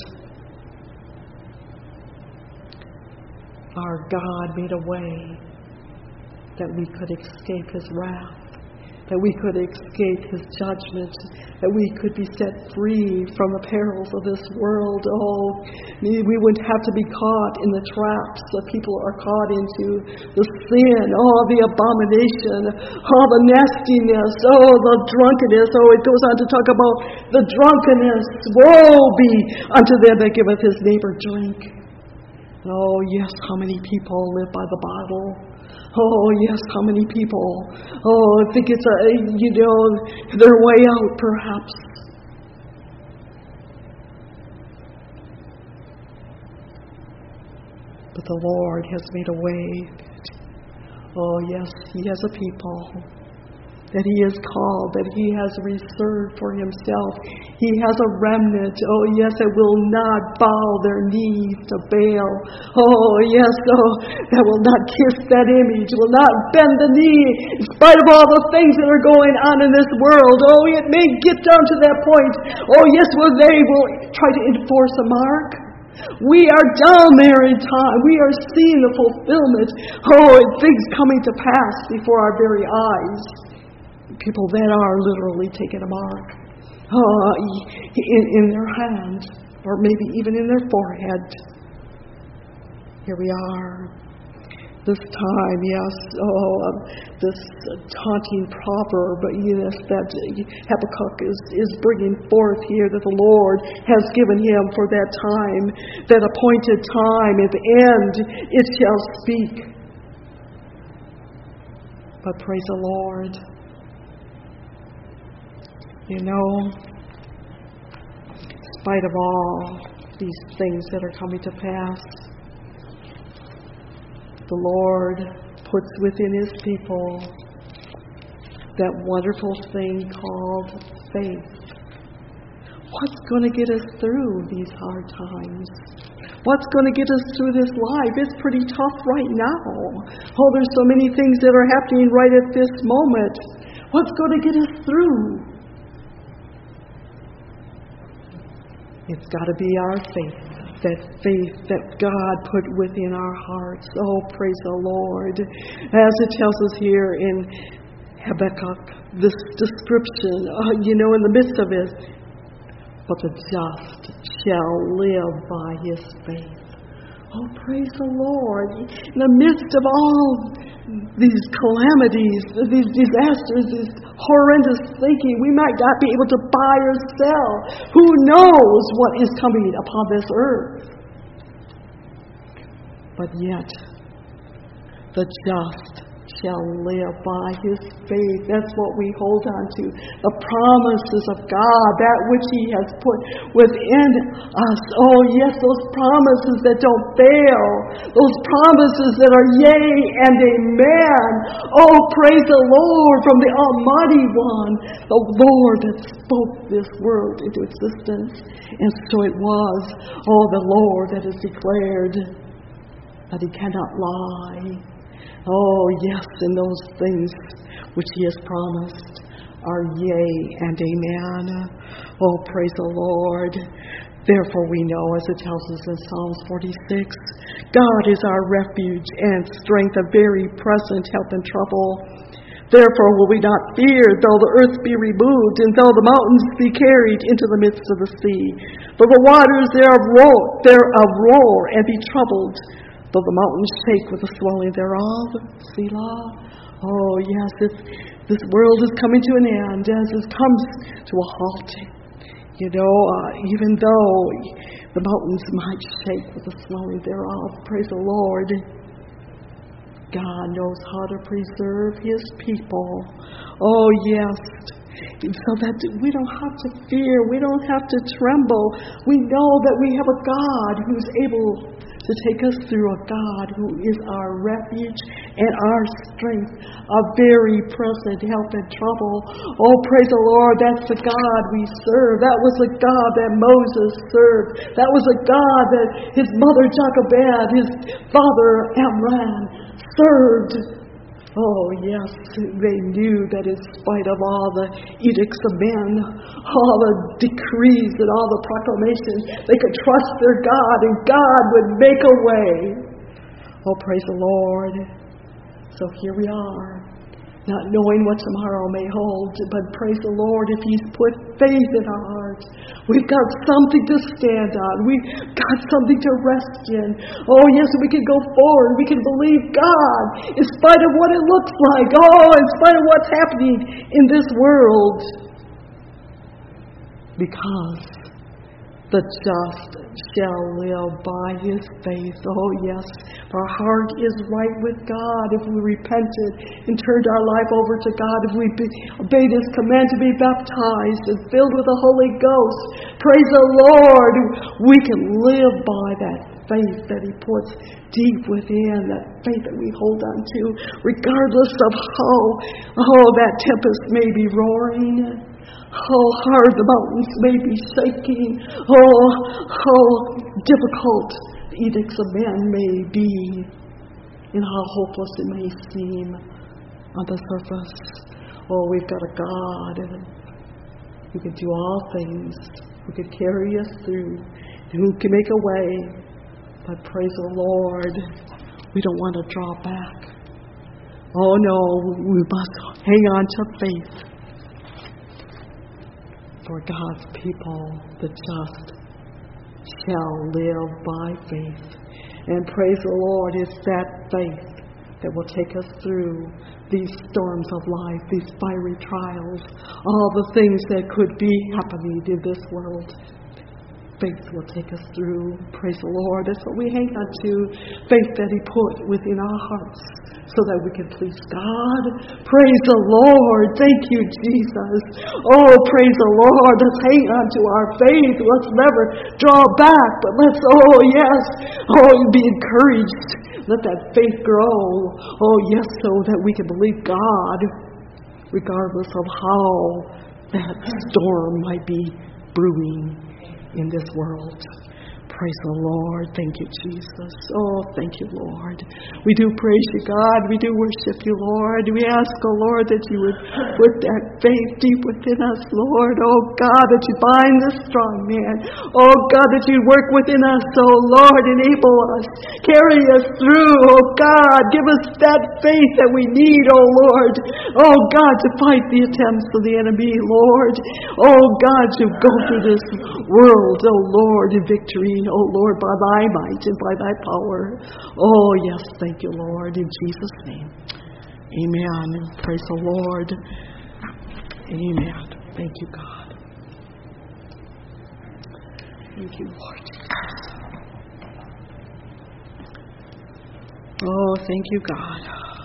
our God made a way that we could escape His wrath, that we could escape His judgment, that we could be set free from the perils of this world. Oh, we wouldn't have to be caught in the traps that people are caught into, the sin, oh, the abomination, oh, the nastiness, oh, the drunkenness. Oh, it goes on to talk about the drunkenness. Woe be unto them that giveth his neighbor drink. Oh, yes, how many people live by the bottle? Oh, yes, how many people, think it's their way out, perhaps. But the Lord has made a way. Oh, yes, He has a people that He has called, that He has reserved for Himself. He has a remnant, oh yes, that will not bow their knees to Baal. Oh yes, that will not kiss that image, will not bend the knee, in spite of all the things that are going on in this world. Oh, it may get down to that point. Oh yes, they will try to enforce a mark. We are down there in time. We are seeing the fulfillment. Oh, and things coming to pass before our very eyes. People that are literally taking a mark in their hand, or maybe even in their forehead. Here we are. This time, yes, this taunting proverb, yes, that Habakkuk is bringing forth here, that the Lord has given him for that time, that appointed time. At the end, it shall speak. But praise the Lord. You know, in spite of all these things that are coming to pass, the Lord puts within His people that wonderful thing called faith. What's going to get us through these hard times? What's going to get us through this life? It's pretty tough right now. Oh, there's so many things that are happening right at this moment. What's going to get us through? It's got to be our faith. That faith that God put within our hearts. Oh, praise the Lord. As it tells us here in Habakkuk, this description, in the midst of it, but the just shall live by his faith. Oh, praise the Lord. In the midst of all these calamities, these disasters, this horrendous thinking. We might not be able to buy or sell. Who knows what is coming upon this earth? But yet, the just shall live by his faith. That's what we hold on to. The promises of God, that which he has put within us. Oh yes, those promises that don't fail. Those promises that are yea and amen. Oh, praise the Lord from the Almighty One. The Lord that spoke this world into existence. And so it was. Oh, the Lord that has declared that he cannot lie. Oh, yes, and those things which he has promised are yea and amen. Oh, praise the Lord. Therefore we know, as it tells us in Psalms 46, God is our refuge and strength, a very present help in trouble. Therefore will we not fear, though the earth be removed, and though the mountains be carried into the midst of the sea. Though the waters thereof roar and be troubled, though the mountains shake with the swelling thereof. Selah. Oh, yes, this world is coming to an end, as it comes to a halt. You know, even though the mountains might shake with the swelling thereof, praise the Lord, God knows how to preserve his people. Oh, yes. So that we don't have to fear, we don't have to tremble. We know that we have a God who's able to take us through, a God who is our refuge and our strength, a very present help in trouble. Oh, praise the Lord, that's the God we serve. That was the God that Moses served. That was the God that his mother Jochebed, his father Amram served. Oh, yes, they knew that in spite of all the edicts of men, all the decrees and all the proclamations, they could trust their God, and God would make a way. Oh, praise the Lord. So here we are, not knowing what tomorrow may hold, but praise the Lord, if he's put faith in our hearts, we've got something to stand on. We've got something to rest in. Oh, yes, we can go forward. We can believe God in spite of what it looks like. Oh, in spite of what's happening in this world. Because the just shall live by his faith. Oh, yes, for our heart is right with God if we repented and turned our life over to God, if we obeyed his command to be baptized and filled with the Holy Ghost. Praise the Lord. We can live by that faith that he puts deep within, that faith that we hold on to, regardless of how that tempest may be roaring. How hard the mountains may be shaking. Oh, how difficult the edicts of men may be, and how hopeless it may seem on the surface. Oh, we've got a God who can do all things, who can carry us through, and who can make a way. But praise the Lord, we don't want to draw back. Oh no, we must hang on to faith. For God's people, the just, shall live by faith. And praise the Lord, it's that faith that will take us through these storms of life, these fiery trials, all the things that could be happening in this world. Faith will take us through. Praise the Lord. That's what we hang on to. Faith that he put within our hearts so that we can please God. Praise the Lord. Thank you, Jesus. Oh, praise the Lord. Let's hang on to our faith. Let's never draw back, but let's, oh, yes, be encouraged. Let that faith grow. Oh, yes, so that we can believe God regardless of how that storm might be brewing in this world. Praise the Lord. Thank you, Jesus. Oh, thank you, Lord. We do praise you, God. We do worship you, Lord. We ask, oh Lord, that you would put that faith deep within us, Lord. Oh, God, that you bind the strong man. Oh, God, that you work within us. Oh, Lord, enable us. Carry us through. Oh, God, give us that faith that we need, oh Lord. Oh, God, to fight the attempts of the enemy, Lord. Oh, God, to go through this world, oh Lord, in victory. oh Lord, by thy might and by thy power. Oh, yes, thank you, Lord, in Jesus' name. Amen. Praise the Lord. Amen. Thank you, God. Thank you, Lord Jesus. Oh, thank you, God.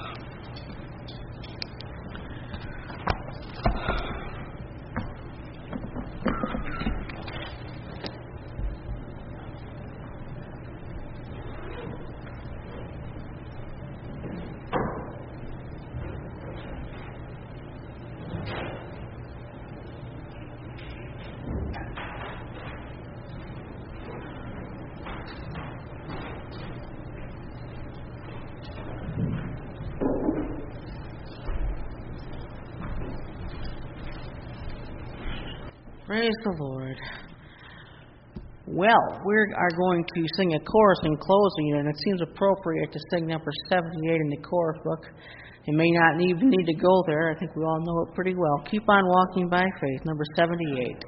Praise the Lord. Well, we are going to sing a chorus in closing, and it seems appropriate to sing number 78 in the chorus book. You may not even need to go there. I think we all know it pretty well. Keep on walking by faith, number 78.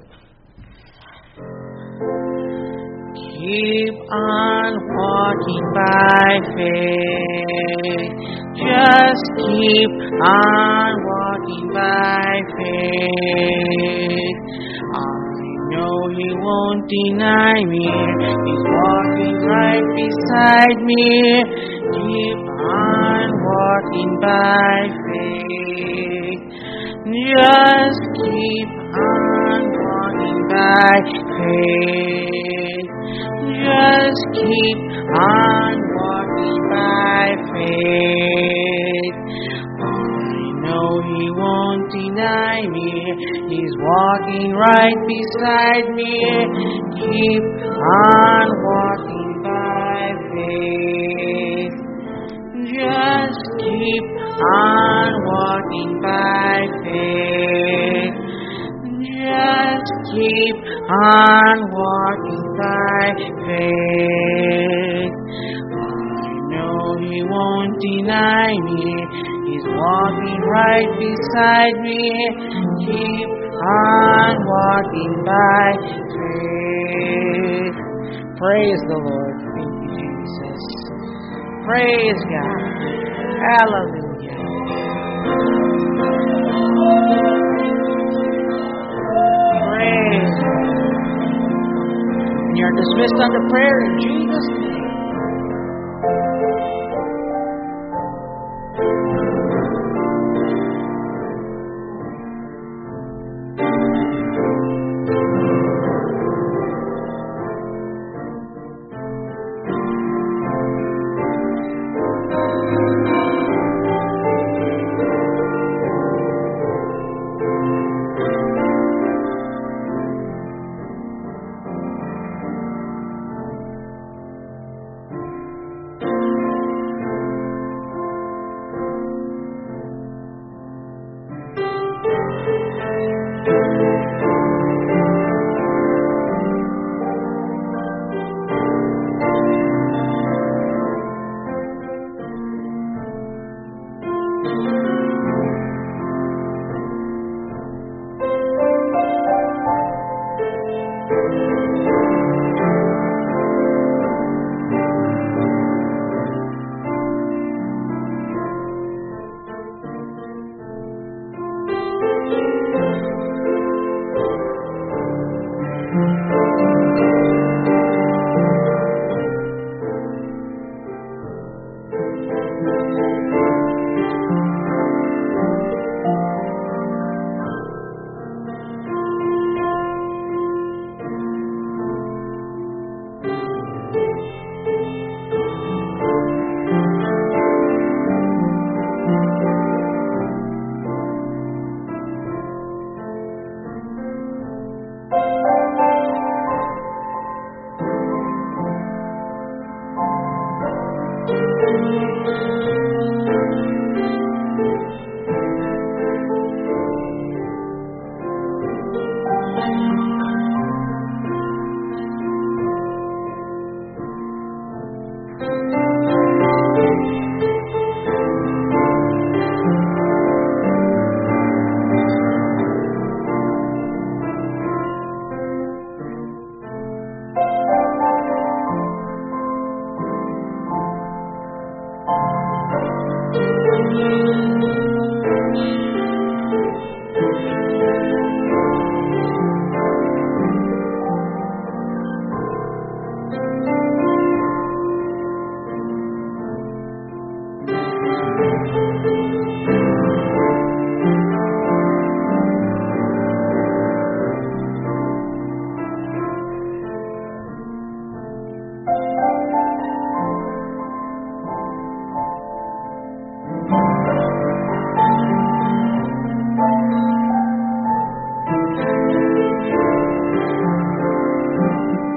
Keep on walking by faith. Just keep on walking by faith. I know He won't deny me. He's walking right beside me. Keep on walking by faith. Just keep on walking by faith. Just keep on walking by faith. I know He won't deny me. He's walking right beside me. Keep on walking by faith. Just keep on walking by faith. Just keep on walking by faith. I know He won't deny me. He's walking right beside me. Keep on walking by faith. Praise the Lord. Thank you, Jesus. Praise God. Hallelujah. Praise God. And you're dismissed unto prayer in Jesus' name.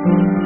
Amen.